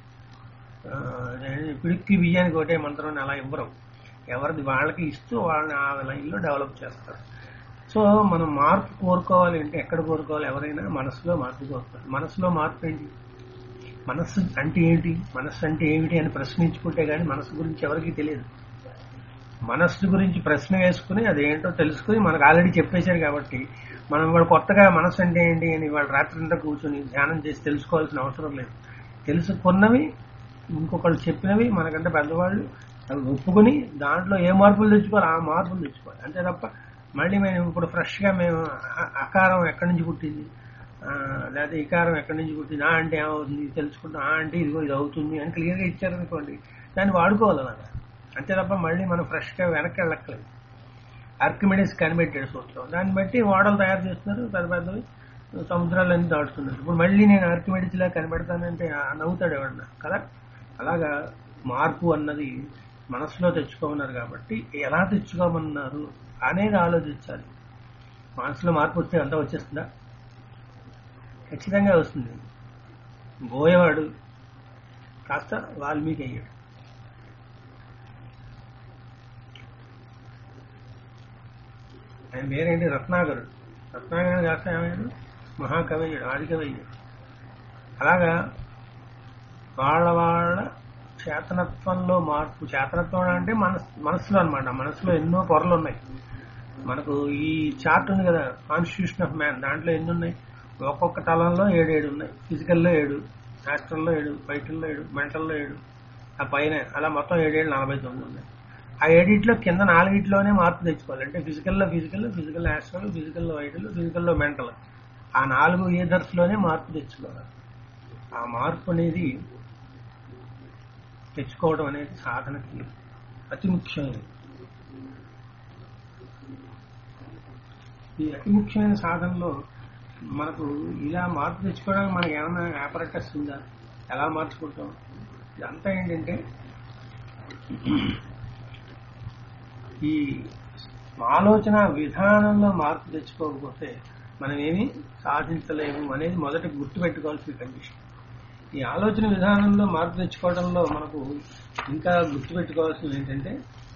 పిడిక్కి బియ్యానికి ఒకటే మంత్రం అలా ఇవ్వరు. ఎవరిది వాళ్ళకి ఇస్తూ వాళ్ళని ఆ లైన్లో డెవలప్ చేస్తారు. సో మనం మార్పు కోరుకోవాలి అంటే ఎక్కడ కోరుకోవాలి? ఎవరైనా మనసులో మార్పు కోరుకోవాలి. మనసులో మార్పు ఏంటి? మనస్సు అంటే ఏంటి? మనస్సు అంటే ఏమిటి అని ప్రశ్నించుకుంటే గానీ మనస్సు గురించి ఎవరికీ తెలియదు. మనస్సు గురించి ప్రశ్న వేసుకుని అదేంటో తెలుసుకుని మనకు ఆల్రెడీ చెప్పేశారు కాబట్టి మనం వాడు కొత్తగా మనస్సు అంటే ఏంటి అని వాళ్ళు రాత్రంతా కూర్చొని ధ్యానం చేసి తెలుసుకోవాల్సిన అవసరం లేదు. తెలుసుకున్నవి ఇంకొకళ్ళు చెప్పినవి మనకంటే పెద్దవాళ్ళు అవి ఒప్పుకొని దాంట్లో ఏ మార్పులు తెచ్చుకోవాలి ఆ మార్పులు తెచ్చుకోవాలి. అంతే తప్ప మళ్ళీ మేము ఇప్పుడు ఫ్రెష్గా మేము అకారం ఎక్కడి నుంచి పుట్టింది, లేకపోతే ఇకారం ఎక్కడి నుంచి పుట్టింది, ఆ అంటే ఏమవుతుంది తెలుసుకుంటాం, ఆ అంటే ఇదిగో ఇది అవుతుంది అని క్లియర్గా ఇచ్చారనుకోండి, దాన్ని వాడుకోవాలి అలాగా. అంతే తప్ప మళ్ళీ మనం ఫ్రెష్గా వెనక్కి వెళ్ళక్కలేదు. ఆర్కిమిడీస్ కనిపెట్టాడు సూత్రం, దాన్ని బట్టి ఓడలు తయారు చేస్తున్నారు, పెద్ద పెద్దవి సముద్రాలన్నీ దాటుతున్నారు. ఇప్పుడు మళ్ళీ నేను ఆర్కిమిడీస్ ఇలా కనిపెడతానంటే నవ్వుతాడు ఎవడన్నా కదా. అలాగా మార్పు అన్నది మనసులో తెచ్చుకోమన్నారు కాబట్టి ఎలా తెచ్చుకోమన్నారు అనేది ఆలోచించాలి. మనసులో మార్పు వస్తే అంతా వచ్చేస్తుందా? ఖచ్చితంగా వస్తుంది. బోయేవాడు కాస్త వాల్మీకి అయ్యాడు. ఆయన పేరేంటి? రత్నాకరుడు. రత్నాకరుడు కాస్త ఏమయ్యాడు? మహాకవి అయ్యాడు, ఆదికవి అయ్యాడు. అలాగా వాళ్ళ వాళ్ళ చేతనత్వంలో మార్పు. చేతనత్వం అంటే మనస్ మనసులో అనమాట. మనసులో ఎన్నో పొరలు ఉన్నాయి. మనకు ఈ చార్ట్ ఉంది కదా, కాన్స్టిట్యూషన్ ఆఫ్ మ్యాన్, దాంట్లో ఎన్ని ఉన్నాయి? ఒక్కొక్క తలంలో ఏడేడు ఉన్నాయి. ఫిజికల్లో ఏడు, యాస్ట్రల్లో ఏడు, వైటల్లో ఏడు, మెంటల్లో ఏడు, ఆ పైన అలా మొత్తం ఏడేళ్ళు నలభై తొమ్మిది ఉన్నాయి. ఆ ఏడిట్లో కింద నాలుగిట్లోనే మార్పు తెచ్చుకోవాలి. అంటే ఫిజికల్లో ఫిజికల్, ఫిజికల్ యాస్ట్రల్, ఫిజికల్లో వైటల్, ఫిజికల్లో మెంటల్, ఆ నాలుగు ఏదర్స్లోనే మార్పు తెచ్చుకోవాలి. ఆ మార్పు అనేది తెచ్చుకోవడం అనేది సాధనకి అతి ముఖ్యమైనది. ఈ అతి ముఖ్యమైన సాధనలో మనకు ఇలా మార్పు తెచ్చుకోవడానికి మనకి ఏమైనా ఆపరేటర్స్ ఉందా? ఎలా మార్చుకుంటాం? ఇదంతా ఏంటంటే ఈ ఆలోచన విధానంలో మార్పు తెచ్చుకోకపోతే మనం ఏమీ సాధించలేము అనేది మొదట గుర్తుపెట్టుకోవాల్సిన కండిషన్. ఈ ఆలోచన విధానంలో మార్పు తెచ్చుకోవడంలో మనకు ఇంకా గుర్తుపెట్టుకోవాల్సింది ఏంటంటే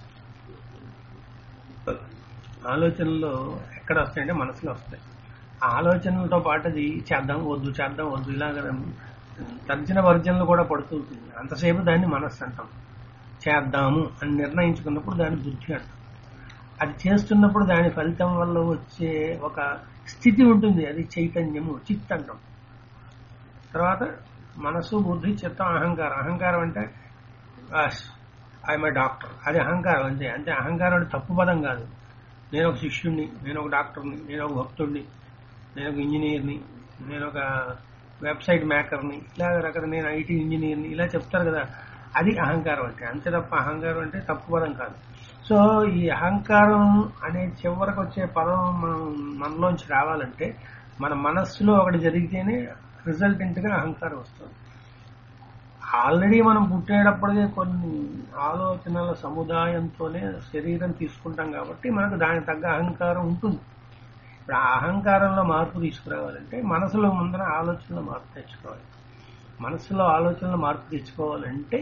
ఆలోచనలో ఎక్కడ వస్తాయంటే మనసులో వస్తాయి. ఆ ఆలోచనలతో పాటు అది చేద్దాం వద్దు చేద్దాం వద్దు ఇలాగ తర్జన వర్జనలు కూడా పడుతుంటుంది. అంతసేపు దాన్ని మనస్సు అంటాం. చేద్దాము అని నిర్ణయించుకున్నప్పుడు దాన్ని బుద్ధి అంటాం. అది చేస్తున్నప్పుడు దాని ఫలితం వల్ల వచ్చే ఒక స్థితి ఉంటుంది, అది చైతన్యము, చిత్ అంటాం. తర్వాత మనసు, బుద్ధి, చిత్తం, అహంకారం. అహంకారం అంటే ఐఎమ్ ఏ డాక్టర్, అది అహంకారం అంతే. అంటే అహంకారం అంటే తప్పు పదం కాదు. నేను ఒక శిష్యుడిని, నేను ఒక డాక్టర్ని, నేను ఒక భక్తుడిని, నేను ఒక ఇంజనీర్ని, నేను ఒక వెబ్సైట్ మేకర్ని, ఇలా రకరకాల నేను ఐటీ ఇంజనీర్ని, ఇలా చెప్తారు కదా, అది అహంకారం అంటే. అంతే తప్ప అహంకారం అంటే తప్పు పదం కాదు. సో ఈ అహంకారం అనే చివరికి వచ్చే పదం మనం మనలోంచి రావాలంటే మన మనస్సులో ఒకటి జరిగితేనే రిజల్టెంట్ గా అహంకారం వస్తుంది. ఆల్రెడీ మనం పుట్టేటప్పటికే కొన్ని ఆలోచనల సముదాయంతోనే శరీరం తీసుకుంటాం కాబట్టి మనకు దానికి తగ్గ అహంకారం ఉంటుంది. ఇప్పుడు ఆ అహంకారంలో మార్పు తీసుకురావాలంటే మనసులో ముందర ఆలోచనలో మార్పు తెచ్చుకోవాలి. మనసులో ఆలోచనలో మార్పు తెచ్చుకోవాలంటే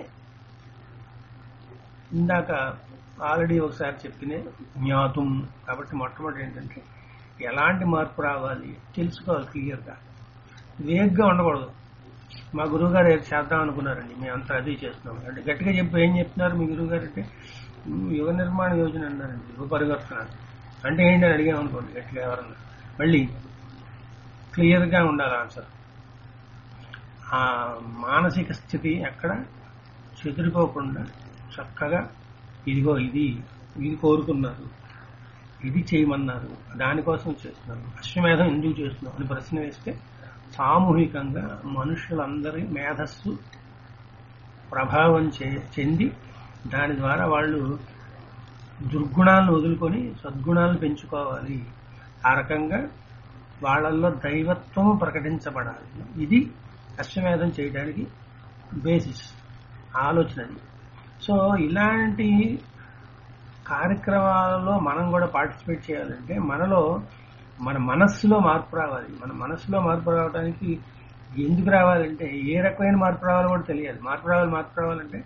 ఇందాక ఆల్రెడీ ఒకసారి చెప్పినే జ్ఞాతం. కాబట్టి మొట్టమొదటి ఏంటంటే ఎలాంటి మార్పు రావాలి తెలుసుకోవాలి క్లియర్గా. వేగ్గా ఉండకూడదు. మా గురువు గారు ఏది చేద్దాం అనుకున్నారండి, మేమంతా అది చేస్తున్నాం అంటే గట్టిగా చెప్పి ఏం చెప్తున్నారు మీ గురువు గారు అంటే యుగ నిర్మాణ యోజన అన్నారండి, యుగ పరివర్తన అంటే ఏంటి అని అడిగామనుకోండి గట్టిగా ఎవరన్నా, మళ్ళీ క్లియర్గా ఉండాలి ఆన్సర్. ఆ మానసిక స్థితి ఎక్కడ చెదిరిపోకుండా చక్కగా ఇదిగో ఇది ఇది కోరుకున్నారు, ఇది చేయమన్నారు, దానికోసం చేస్తున్నారు, అశ్వమేధం ఎందుకు చేస్తున్నాం అని ప్రశ్న వేస్తే సామూహికంగా మనుషులందరి మేధస్సు ప్రభావం చెంది దాని ద్వారా వాళ్ళు దుర్గుణాలను వదులుకొని సద్గుణాలను పెంచుకోవాలి. ఆ రకంగా వాళ్ళల్లో దైవత్వం ప్రకటించబడాలి. ఇది అశ్వమేధం చేయడానికి బేసిస్ ఆలోచన. సో ఇలాంటి కార్యక్రమాలలో మనం కూడా పార్టిసిపేట్ చేయాలంటే మనలో మన మనస్సులో మార్పు రావాలి. మన మనస్సులో మార్పు రావడానికి ఎందుకు రావాలంటే ఏ రకమైన మార్పు రావాలో కూడా తెలియాలి. మార్పు రావాలి మార్పు రావాలంటే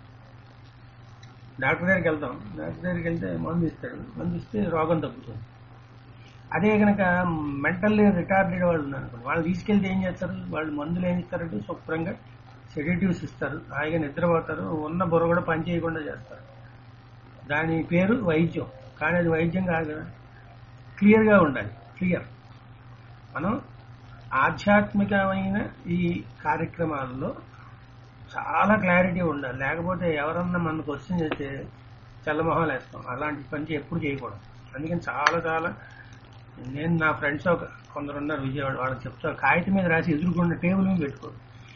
డాక్టర్ దగ్గరికి వెళ్తాం, డాక్టర్ దగ్గరికి వెళ్తే మందు ఇస్తాడు, మందు ఇస్తే రోగం తగ్గుతుంది. అదే కనుక మెంటల్లీ రిటార్డెడ్ వాళ్ళు ఉన్నారు అనుకోండి, వాళ్ళు తీసుకెళ్తే ఏం చేస్తారు, వాళ్ళు మందులు ఏం ఇస్తారంటే శుభ్రంగా సెడేటివ్స్ ఇస్తారు, హాయిగా నిద్రపోతారు, ఉన్న బుర్ర కూడా పని చేయకుండా చేస్తారు. దాని పేరు వైద్యం, కానీ అది వైద్యం కాదు కదా. క్లియర్గా ఉండాలి. క్లియర్. మనం ఆధ్యాత్మికమైన ఈ కార్యక్రమాల్లో చాలా క్లారిటీ ఉండాలి. లేకపోతే ఎవరన్నా మనకు క్వశ్చన్ చేస్తే చల్లమొహాలు వేస్తాం. అలాంటి పని ఎప్పుడు చేయకూడదు. అందుకని చాలా చాలా నేను నా ఫ్రెండ్స్ ఒక కొందరు ఉన్నారు విజయవాడ, వాళ్ళకి చెప్తా కాగితం మీద రాసి ఎదురుకుండా టేబుల్ మీద పెట్టుకోరు.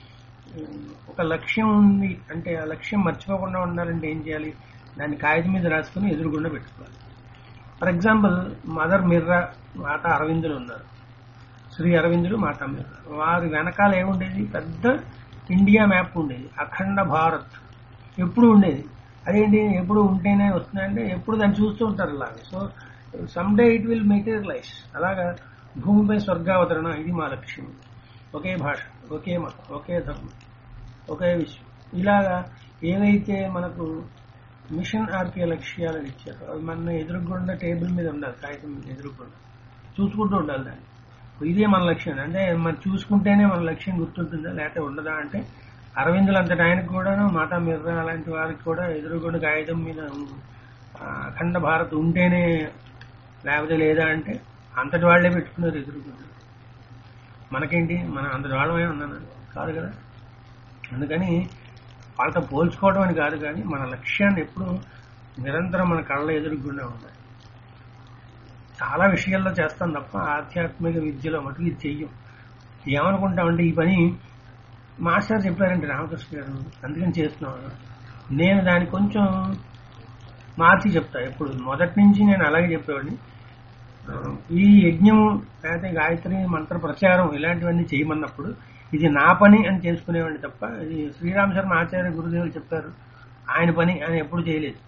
ఒక లక్ష్యం ఉంది అంటే ఆ లక్ష్యం మర్చిపోకుండా ఉండాలంటే ఏం చేయాలి, దాన్ని కాగితం మీద రాసుకుని ఎదురుగుండా పెట్టుకోవాలి. ఫర్ ఎగ్జాంపుల్ మదర్ మిర్రా, మాత అరవిందులు ఉన్నారు, శ్రీ అరవిందులు, మాత మిర్రా. వారి వెనకాల ఏముండేది, పెద్ద ఇండియా మ్యాప్ ఉండేది, అఖండ భారత్ ఎప్పుడు ఉండేది. అదేంటి ఎప్పుడు ఉంటేనే వస్తున్నాయంటే ఎప్పుడు దాన్ని చూస్తూ ఉంటారు అలాగే. So some day it will materialise. అలాగా భూమిపై స్వర్గావతరణ, ఇది మా లక్ష్యం. ఒకే భాష, ఒకే మతం, ఒకే ధర్మం, ఒకే విషయం. ఇలాగా ఏవైతే మనకు మిషన్ ఆర్పీయ లక్ష్యాలను ఇచ్చారు అవి మన ఎదురుగుండా టేబుల్ మీద ఉండాలి, కాగితం మీద ఎదురుగుండా చూసుకుంటూ ఉండాలి దాన్ని. ఇదే మన లక్ష్యం. అంటే మనం చూసుకుంటేనే మన లక్ష్యం గుర్తుంటుందా లేకపోతే ఉండదా అంటే అరవిందులు అంతటి ఆయనకు కూడాను, మాతా మిర్రా అలాంటి వారికి కూడా ఎదురుగుండా కాగితం మీద అఖండ భారత్ ఉంటేనే లేకపోతే లేదా అంటే అంతటి వాళ్లే పెట్టుకున్నారు ఎదురుగుండా. మనకేంటి, మనం అంతటి వాళ్ళమే ఉన్నాను కాదు కదా. అందుకని వాళ్ళతో పోల్చుకోవడం అని కాదు, కానీ మన లక్ష్యాన్ని ఎప్పుడు నిరంతరం మన కళ్ళ ఎదురుగుండా ఉండాలి. చాలా విషయాల్లో చేస్తాం తప్ప ఆధ్యాత్మిక విద్యలో మటుకు ఇది చెయ్యం. ఏమనుకుంటామంటే ఈ పని మాస్టర్ చెప్పారంటే రామకృష్ణ గారు అందుకని చేస్తున్నాను, నేను దాన్ని కొంచెం మార్చి చెప్తా. ఎప్పుడు మొదటి నుంచి నేను అలాగే చెప్పేవాడిని. ఈ యజ్ఞము లేకపోతే గాయత్రి మంత్ర ప్రచారం ఇలాంటివన్నీ చేయమన్నప్పుడు ఇది నా పని అని చేసుకునేవాడిని తప్ప ఇది శ్రీరామ శర్మ ఆచార్య గురుదేవులు చెప్పారు ఆయన పని అని ఎప్పుడు చేయలేదు.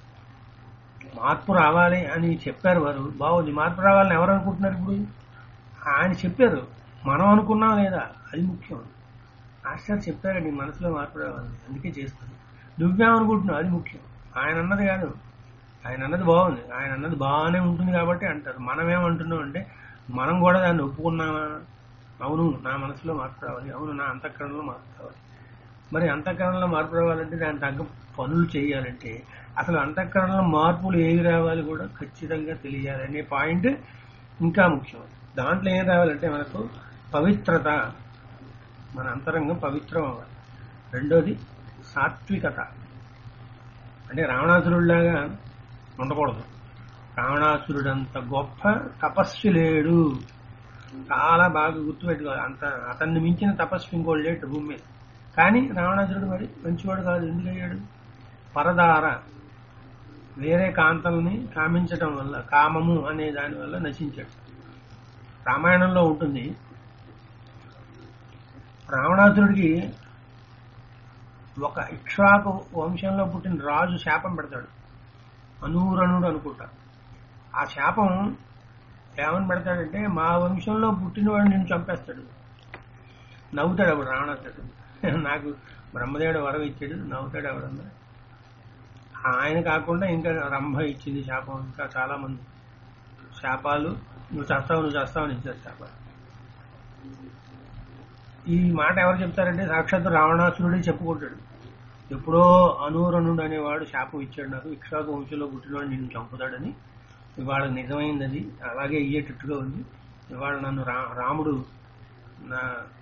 మార్పు రావాలి అని చెప్పారు వారు, బాగుంది. మార్పు రావాలని ఎవరు అనుకుంటున్నారు ఇప్పుడు? ఆయన చెప్పారు, మనం అనుకున్నాం లేదా అది ముఖ్యం. ఆచార్య చెప్పారండి మనసులో మార్పు రావాలని, అందుకే చేస్తుంది. నువ్వేమనుకుంటున్నావు అది ముఖ్యం. ఆయన అన్నది కాదు, ఆయన అన్నది బాగుంది, ఆయన అన్నది బాగానే ఉంటుంది కాబట్టి అంటారు. మనమేమంటున్నాం అంటే మనం కూడా దాన్ని ఒప్పుకున్నామా, అవును నా మనసులో మార్పు రావాలి, అవును నా అంతఃకరణలో మార్పు రావాలి. మరి అంతఃకరణలో మార్పు రావాలంటే దాని తగ్గ పనులు చేయాలంటే అసలు అంతఃకరణలో మార్పులు ఏవి రావాలి కూడా ఖచ్చితంగా తెలియాలి అనే పాయింట్ ఇంకా ముఖ్యం. దాంట్లో ఏం రావాలంటే మనకు పవిత్రత, మన అంతరంగం పవిత్రం అవ్వాలి. రెండోది సాత్వికత, అంటే రావణాసురుడిలాగా ఉండకూడదు. రావణాసురుడంత గొప్ప తపస్వి లేడు. చాలా బాగా గుర్తుపెట్టుకోవాలి. అంత అతన్ని మించిన తపస్వి ఇంకోటి లేడు భూమి మీద. కానీ రావణాసురుడు మరి మంచివాడు కాదు. ఎందుకయ్యాడు? పరదార, వేరే కాంతల్ని కామించటం వల్ల, కామము అనే దాని వల్ల నశించాడు. రామాయణంలో ఉంటుంది, రావణాసురుడికి ఒక ఇక్ష్వాకు వంశంలో పుట్టిన రాజు శాపం పెడతాడు. అనూరణుడు అనుకుంటా. ఆ శాపం ఏమని పెడతాడంటే, మా వంశంలో పుట్టినవాడు నేను చంపేస్తాడు. నవ్వుతాడు అప్పుడు రావణాసురుడు. నాకు బ్రహ్మదేవుడు వరం ఇచ్చాడు, నవ్వుతాడు ఎవడన్నా. ఆయన కాకుండా ఇంకా రంభ ఇచ్చింది శాపం, ఇంకా చాలా మంది శాపాలు. నువ్వు చేస్తావు నువ్వు చేస్తావు అని ఇచ్చారు శాపాలు. ఈ మాట ఎవరు చెప్తారంటే సాక్షాత్తు రావణాసురుడే చెప్పుకుంటాడు. ఎప్పుడో అనూరణుడు అనేవాడు శాపం ఇచ్చాడు నాకు, ఇక్ష్వాకు వంశంలో పుట్టినవాడు నిన్ను చంపుతాడని. ఇవాళ నిజమైంది అది, అలాగే అయ్యేటట్టుగా ఉంది. ఇవాళ నన్ను రా రాముడు నా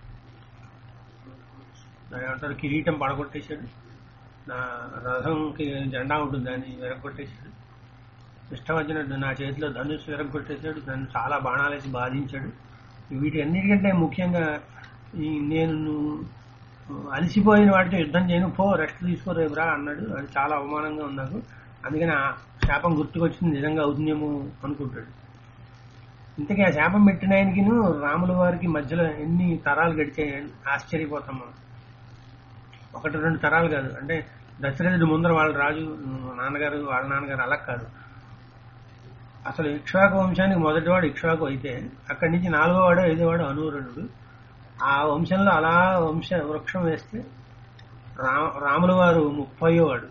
ఏమంటారు కిరీటం పడగొట్టేశాడు, నా రథంకి జెండా ఉంటుంది దాన్ని విరగొట్టేశాడు, ఇష్టం వచ్చినట్టు నా చేతిలో ధనుస్సు విరగొట్టేశాడు, నన్ను చాలా బాణాలేసి బాధించాడు. వీటి అన్నిటికంటే ముఖ్యంగా ఈ నేను అలసిపోయిన వాటితో యుద్ధం చేయను, పో రెస్ట్ తీసుకోరేవురా అన్నాడు. అది చాలా అవమానంగా ఉంది నాకు. అందుకని ఆ శాపం గుర్తుకొచ్చింది, నిజంగా అవుతుందేమో అనుకుంటాడు. ఇంతకీ ఆ శాపం పెట్టిన ఆయనకిను రాముల వారికి మధ్యలో ఎన్ని తరాలు గడిచాయని ఆశ్చర్యపోతాం మనం. ఒకటి రెండు తరాలు కాదు. అంటే దశరథుడు ముందర వాళ్ళ రాజు నాన్నగారు వాళ్ళ నాన్నగారు అలా కాదు. అసలు ఇక్ష్వాకు వంశానికి మొదటివాడు ఇక్ష్వాకు అయితే అక్కడి నుంచి నాలుగో వాడు ఐదో వాడు అనూరణుడు. ఆ వంశంలో అలా వంశ వృక్షం వేస్తే రా రాముల వారు ముప్పయో వాడు.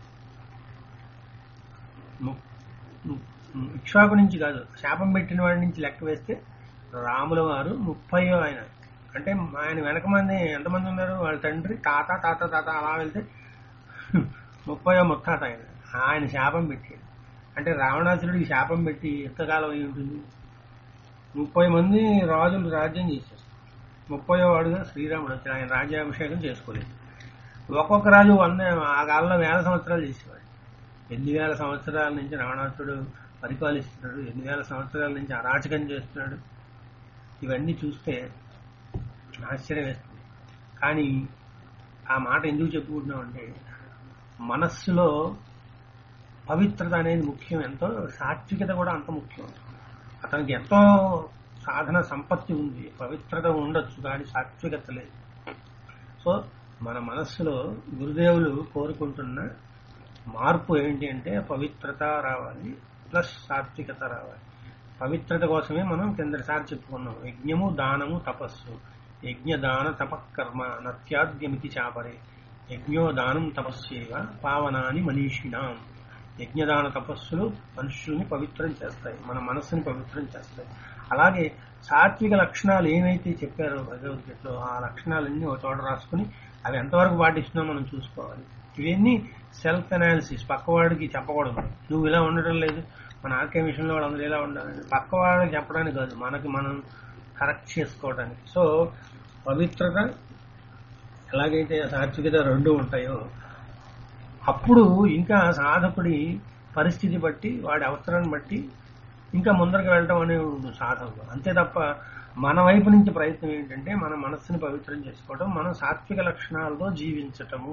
ఇక్ష్వాకు నుంచి కాదు, శాపం పెట్టిన వాడి నుంచి లెక్క వేస్తే రాముల వారు ముప్పయో ఆయన. అంటే ఆయన వెనక మంది ఎంతమంది ఉన్నారు, వాళ్ళ తండ్రి తాత తాత తాత అలా వెళ్తే ముప్పయో ముత్తాత ఆయన. ఆయన శాపం పెట్టాడు. అంటే రావణాసురుడికి శాపం పెట్టి ఎంతకాలం అయి ఉంటుంది? ముప్పై మంది రాజులు రాజ్యం చేశారు. ముప్పయో వాడుగా శ్రీరాముడు వచ్చాడు. ఆయన రాజ్యాభిషేకం చేసుకోలేదు. ఒక్కొక్క రాజు వంద ఆ కాలంలో వేల సంవత్సరాలు చేసేవాడు. ఎన్ని వేల సంవత్సరాల నుంచి రావణాసురుడు పరిపాలిస్తున్నాడు, ఎన్ని వేల సంవత్సరాల నుంచి అరాచకం చేస్తున్నాడు. ఇవన్నీ చూస్తే ఆశ్చర్యం వేస్తుంది. కానీ ఆ మాట ఎందుకు చెప్పుకుంటున్నామంటే, మనస్సులో పవిత్రత అనేది ముఖ్యం. ఎంతో సాత్వికత కూడా అంత ముఖ్యం. అతనికి ఎంతో సాధన సంపత్తి ఉంది, పవిత్రత ఉండొచ్చు, కానీ సాత్వికత లేదు. సో మన మనస్సులో గురుదేవులు కోరుకుంటున్న మార్పు ఏంటి అంటే పవిత్రత రావాలి ప్లస్ సాత్వికత రావాలి. పవిత్రత కోసమే మనం కిందసారి చెప్పుకున్నాం, యజ్ఞము దానము తపస్సు. యజ్ఞ దాన తపకర్మ నత్యాద్యమితి చాపరే యజ్ఞో దానం తపస్సేవ పావనాని మనీషిణాం. యజ్ఞదాన తపస్సులు మనుష్యుని పవిత్రం చేస్తాయి, మన మనస్సుని పవిత్రం చేస్తాయి. అలాగే సాత్విక లక్షణాలు ఏమైతే చెప్పారో భగవద్గీతలో ఆ లక్షణాలన్నీ ఒక చోట రాసుకుని అవి ఎంతవరకు పాటిస్తున్నాం మనం చూసుకోవాలి. ఇవన్నీ సెల్ఫ్ అనాలిసిస్. పక్కవాడికి చెప్పకూడదు, నువ్వు ఇలా ఉండటం లేదు, మన ఆర్కే మిషన్లో వాళ్ళందరూ ఇలా ఉండాలని పక్కవాడికి చెప్పడానికి కాదు, మనకి మనం కరెక్ట్ చేసుకోవడానికి. సో పవిత్రత ఎలాగైతే సాత్వికత రెండు ఉంటాయో అప్పుడు ఇంకా సాధకుడి పరిస్థితి బట్టి వాడి అవసరాన్ని బట్టి ఇంకా ముందరకు వెళ్ళడం అనే సాధన. అంతే తప్ప మన వైపు నుంచి ప్రయత్నం ఏంటంటే మన మనస్సుని పవిత్రం చేసుకోవడం, మనం సాత్విక లక్షణాలతో జీవించటము.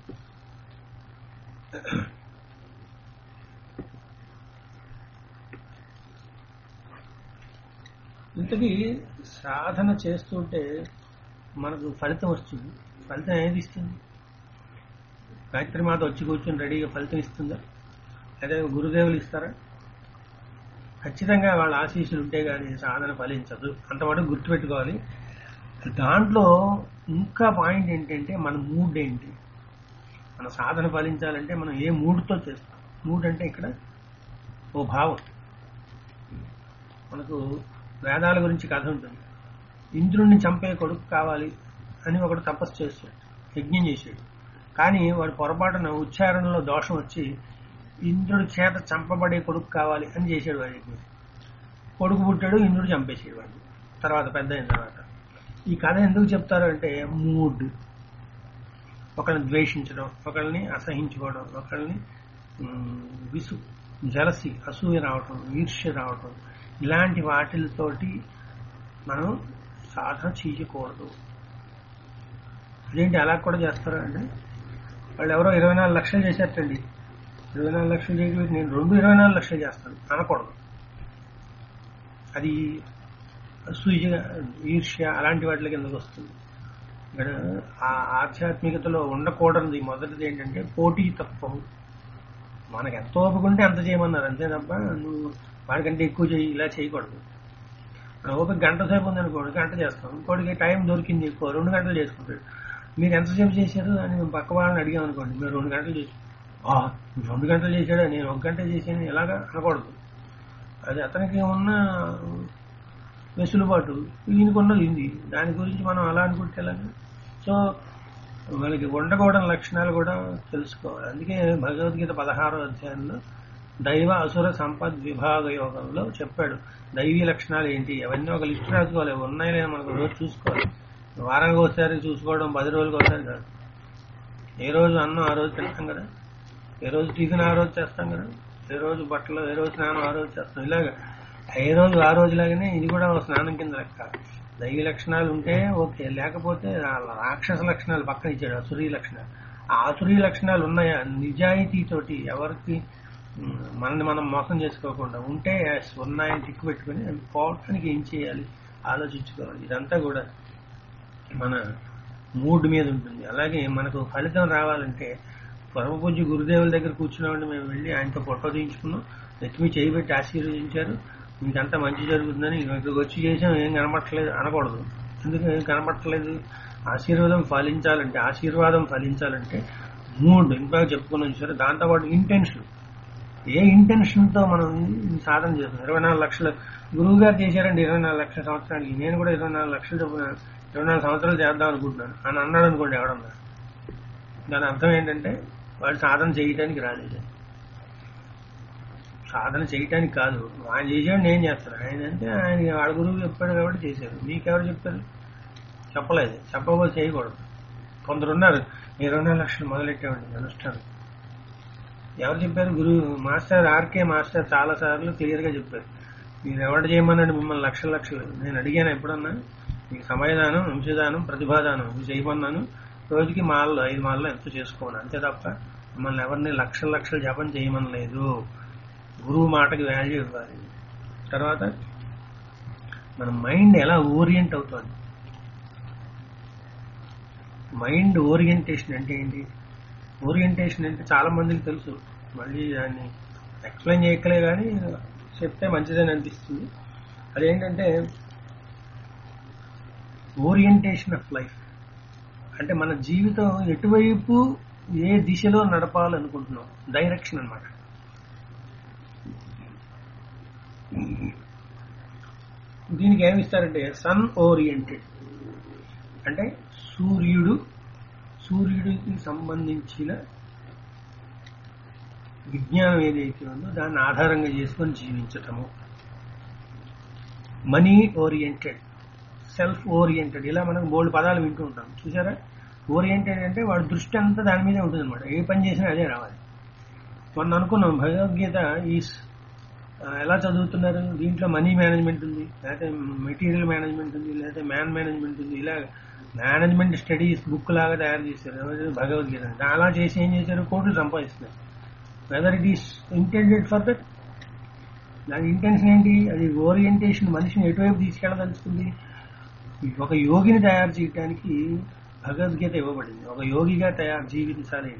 ఇంతకీ సాధన చేస్తుంటే మనకు ఫలితం వస్తుంది. ఫలితం ఏది ఇస్తుంది? గాయత్రి మాత వచ్చి కూర్చొని రెడీగా ఫలితం ఇస్తుందా? అదే గురుదేవులు ఇస్తారా? ఖచ్చితంగా వాళ్ళ ఆశీస్సులు ఉంటే కానీ సాధన ఫలించదు. అంతమటుకు గుర్తుపెట్టుకోవాలి. దాంట్లో ఇంకా పాయింట్ ఏంటంటే మన మూడ్ ఏంటి. మన సాధన ఫలించాలంటే మనం ఏ మూడ్తో చేస్తాం. మూడ్ అంటే ఇక్కడ ఓ భావం. మనకు వేదాల గురించి కథ ఉంటుంది. ఇంద్రుణ్ణి చంపే కొడుకు కావాలి అని ఒకడు తపస్సు చేస్తాడు, యజ్ఞం చేశాడు. కానీ వాడు పొరపాటున ఉచ్చారణలో దోషం వచ్చి ఇంద్రుడి చేత చంపబడే కొడుకు కావాలి అని చేశాడు వాడి యజ్ఞం. కొడుకు పుట్టాడు, ఇంద్రుడు చంపేసాడు వాడు తర్వాత పెద్ద అయిన తర్వాత. ఈ కథ ఎందుకు చెప్తారు అంటే మూడ్. ఒకళ్ళని ద్వేషించడం, ఒకళ్ళని అసహించుకోవడం, ఒకళ్ళని విసు జలసి అసూయ రావటం, ఈర్ష్య రావటం, ఇలాంటి వాటితోటి మనం సాధన చేయకూడదు. అదేంటి అలా కూడా చేస్తారా అంటే, వాళ్ళు ఎవరో ఇరవై నాలుగు లక్షలు చేసేటండి, ఇరవై నాలుగు లక్షలు చేయకపోతే నేను రెండు ఇరవై నాలుగు లక్షలు చేస్తాను అనకూడదు. అది అసూయ, ఈర్ష్య అలాంటి వాటి కిందకు వస్తుంది. ఇక్కడ ఆ ఆధ్యాత్మికతలో ఉండకూడనిది మొదటిది ఏంటంటే పోటీ తత్వం. మనకు ఎంత ఓపికంటే అంత చేయమన్నారు, అంతే తప్ప నువ్వు వాడికంటే ఎక్కువ చేయి ఇలా చేయకూడదు. మన ఓపిక గంట సేపు ఉందనుకోండి, గంట చేస్తాం. ఇంకోటికి టైం దొరికింది ఎక్కువ, రెండు గంటలు చేసుకుంటాడు. మీరు ఎంతసేపు చేశారు అని మేము పక్క వాళ్ళని అడిగామనుకోండి, మీరు రెండు గంటలు చేసి రెండు గంటలు చేశాడా, నేను ఒక గంట చేశాను ఇలాగా అనకూడదు. అది అతనికి ఉన్న వెసులుబాటు, ఈయనకున్నది ఇది. దాని గురించి మనం అలా అనుకుంటే ఎలాగా? సో మనకి ఉండకూడని లక్షణాలు కూడా తెలుసుకోవాలి. అందుకే భగవద్గీత పదహారో అధ్యాయంలో దైవ అసుర సంపద్ విభాగ యోగంలో చెప్పాడు దైవీ లక్షణాలు ఏంటి. అవన్నీ ఒక లిస్ట్ రాసుకోవాలి, ఉన్నాయో లేదో మనకు రోజు చూసుకోవాలి. వారానికి ఒకసారి చూసుకోవడం, పది రోజులకు ఒకసారి కాదు. ఏ రోజు అన్నం ఆ రోజు తింటాం కదా, ఏ రోజు టిఫిన్ ఆ రోజు చేస్తాం కదా, ఏ రోజు బట్టలు, ఏ రోజు స్నానం ఆ రోజు చేస్తాం. ఇలాగా ఏ రోజు ఆ రోజులాగానే ఇది కూడా స్నానం కింద లెక్క. దైవీ లక్షణాలు ఉంటే ఓకే, లేకపోతే రాక్షస లక్షణాలు పక్కన ఇచ్చాడు, అసురీ లక్షణాలు. ఆ అసురీ లక్షణాలు ఉన్నాయా, నిజాయితీతోటి ఎవరికి మనల్ని మనం మోసం చేసుకోకుండా ఉంటే ఉన్నాయని టిక్కు పెట్టుకుని అవి పోవటానికి ఏం చేయాలి ఆలోచించుకోవాలి. ఇదంతా కూడా మన మూడ్ మీద ఉంటుంది. అలాగే మనకు ఫలితం రావాలంటే పరమపూజ్య గురుదేవుల దగ్గర కూర్చున్నామంటే మేము వెళ్ళి ఆయనతో ఫోటో తీయించుకున్నాం, నెత్తిమీ చేయబెట్టి ఆశీర్వదించారు, మీకంతా మంచి జరుగుతుందని. ఇక్కడికి వచ్చి చేసాం, ఏం కనబట్టలేదు అనకూడదు. ఎందుకు ఏం కనబట్టలేదు? ఆశీర్వాదం ఫలించాలంటే ఆశీర్వాదం ఫలించాలంటే మూడ్ ఇంకా చెప్పుకున్నాం సరే, దాంతోపాటు ఇంటెన్షన్. ఏ ఇంటెన్షన్ తో మనం సాధన చేస్తున్నాం. ఇరవై నాలుగు లక్షలు గురువు గారు చేశారండి, ఇరవై నాలుగు లక్షల సంవత్సరానికి నేను కూడా ఇరవై నాలుగు లక్షలు చొప్పున ఇరవై నాలుగు సంవత్సరాలు చేద్దాం అనుకుంటున్నాను అని అన్నాడు అనుకోండి ఎవడన్నా. దాని అర్థం ఏంటంటే వాడు సాధన చేయటానికి రాలేదు, సాధన చేయటానికి కాదు. ఆయన చేసాడు, నేను చేస్తాను. ఆయన అంటే ఆయన వాడు గురువు చెప్పాడు కాబట్టి చేశారు. మీకెవరు చెప్పారు? చెప్పలేదు. చెప్పకపోతే చేయకూడదు. కొందరు ఉన్నారు, ఇరవై నాలుగు లక్షలు మొదలెట్టామండి అనుష్ఠానం. ఎవరు చెప్పారు? గురువు మాస్టర్ ఆర్కే మాస్టర్ చాలా సార్లు క్లియర్ గా చెప్పారు. మీరు ఎవరు చేయమన్నాడు మిమ్మల్ని లక్షల లక్షలు? నేను అడిగాను ఎప్పుడన్నా, మీకు సమయదానం, వంశదానం, ప్రతిభాదానం ఇవి చేయమన్నాను. రోజుకి మాల్లో ఐదు మాల్లో ఎంత చేసుకోను, అంతే తప్ప మిమ్మల్ని ఎవరిని లక్షల లక్షలు జపం చేయమనలేదు. గురువు మాటకి వాల్యూ ఇవ్వాలి. తర్వాత మన మైండ్ ఎలా ఓరియంట్ అవుతుంది. మైండ్ ఓరియంటేషన్ అంటే ఏంటి? ఓరియంటేషన్ అంటే చాలా మందికి తెలుసు, మళ్ళీ దాన్ని ఎక్స్ప్లెయిన్ చేయక్కలే కానీ చెప్తే మంచిదని అనిపిస్తుంది. అదేంటంటే ఓరియంటేషన్ ఆఫ్ లైఫ్ అంటే మన జీవితం ఎటువైపు ఏ దిశలో నడపాలనుకుంటున్నాం, డైరెక్షన్ అన్నమాట. దీనికి ఏమిస్తారంటే సన్ ఓరియంటెడ్ అంటే సూర్యుడు, సూర్యుడికి సంబంధించిన విజ్ఞానం ఏదైతే ఉందో దాన్ని ఆధారంగా చేసుకొని జీవించటము. మనీ ఓరియంటెడ్, సెల్ఫ్ ఓరియంటెడ్, ఇలా మనం బోల్డ్ పదాలు వింటూ ఉంటాం చూసారా. ఓరియంటెడ్ అంటే వాడి దృష్టి అంతా దాని మీదే ఉంటుంది అనమాట, ఏ పని చేసినా అదే రావాలి. మొన్న అనుకున్నాం భగవద్గీత ఈ ఎలా చదువుతున్నారు, దీంట్లో మనీ మేనేజ్మెంట్ ఉంది, లేకపోతే మెటీరియల్ మేనేజ్మెంట్ ఉంది, లేకపోతే మ్యాన్ మేనేజ్మెంట్ ఉంది. ఇలా మేనేజ్మెంట్ స్టడీస్ బుక్ లాగా తయారు చేశారు భగవద్గీత. అలా చేసి ఏం చేశారు, కోట్లు సంపాదిస్తున్నారు. Whether it is intended for that, దాని ఇంటెన్షన్ ఏంటి, అది ఓరియంటేషన్ మనిషిని ఎటువైపు తీసుకెళ్ళదలుచుకుంది. ఒక యోగిని తయారు చేయడానికి భగవద్గీత ఇవ్వబడింది. ఒక యోగిగా తయారు జీవించాలి.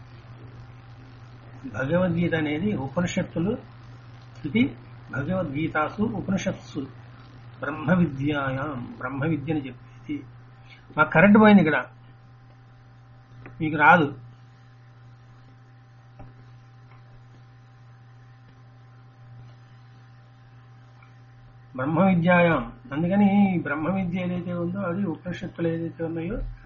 భగవద్గీత అనేది ఉపనిషత్తులు, ఇది భగవద్గీతాసు ఉపనిషత్సు బ్రహ్మ విద్యాయాం, బ్రహ్మ విద్యని చెప్పేది. మాకు కరెంట్ పోయింది ఇక్కడ, మీకు రాదు. బ్రహ్మ విద్యాయాం, అందుకని బ్రహ్మ విద్య ఏదైతే ఉందో అది ఉపనిషత్తులు ఏదైతే ఉన్నాయో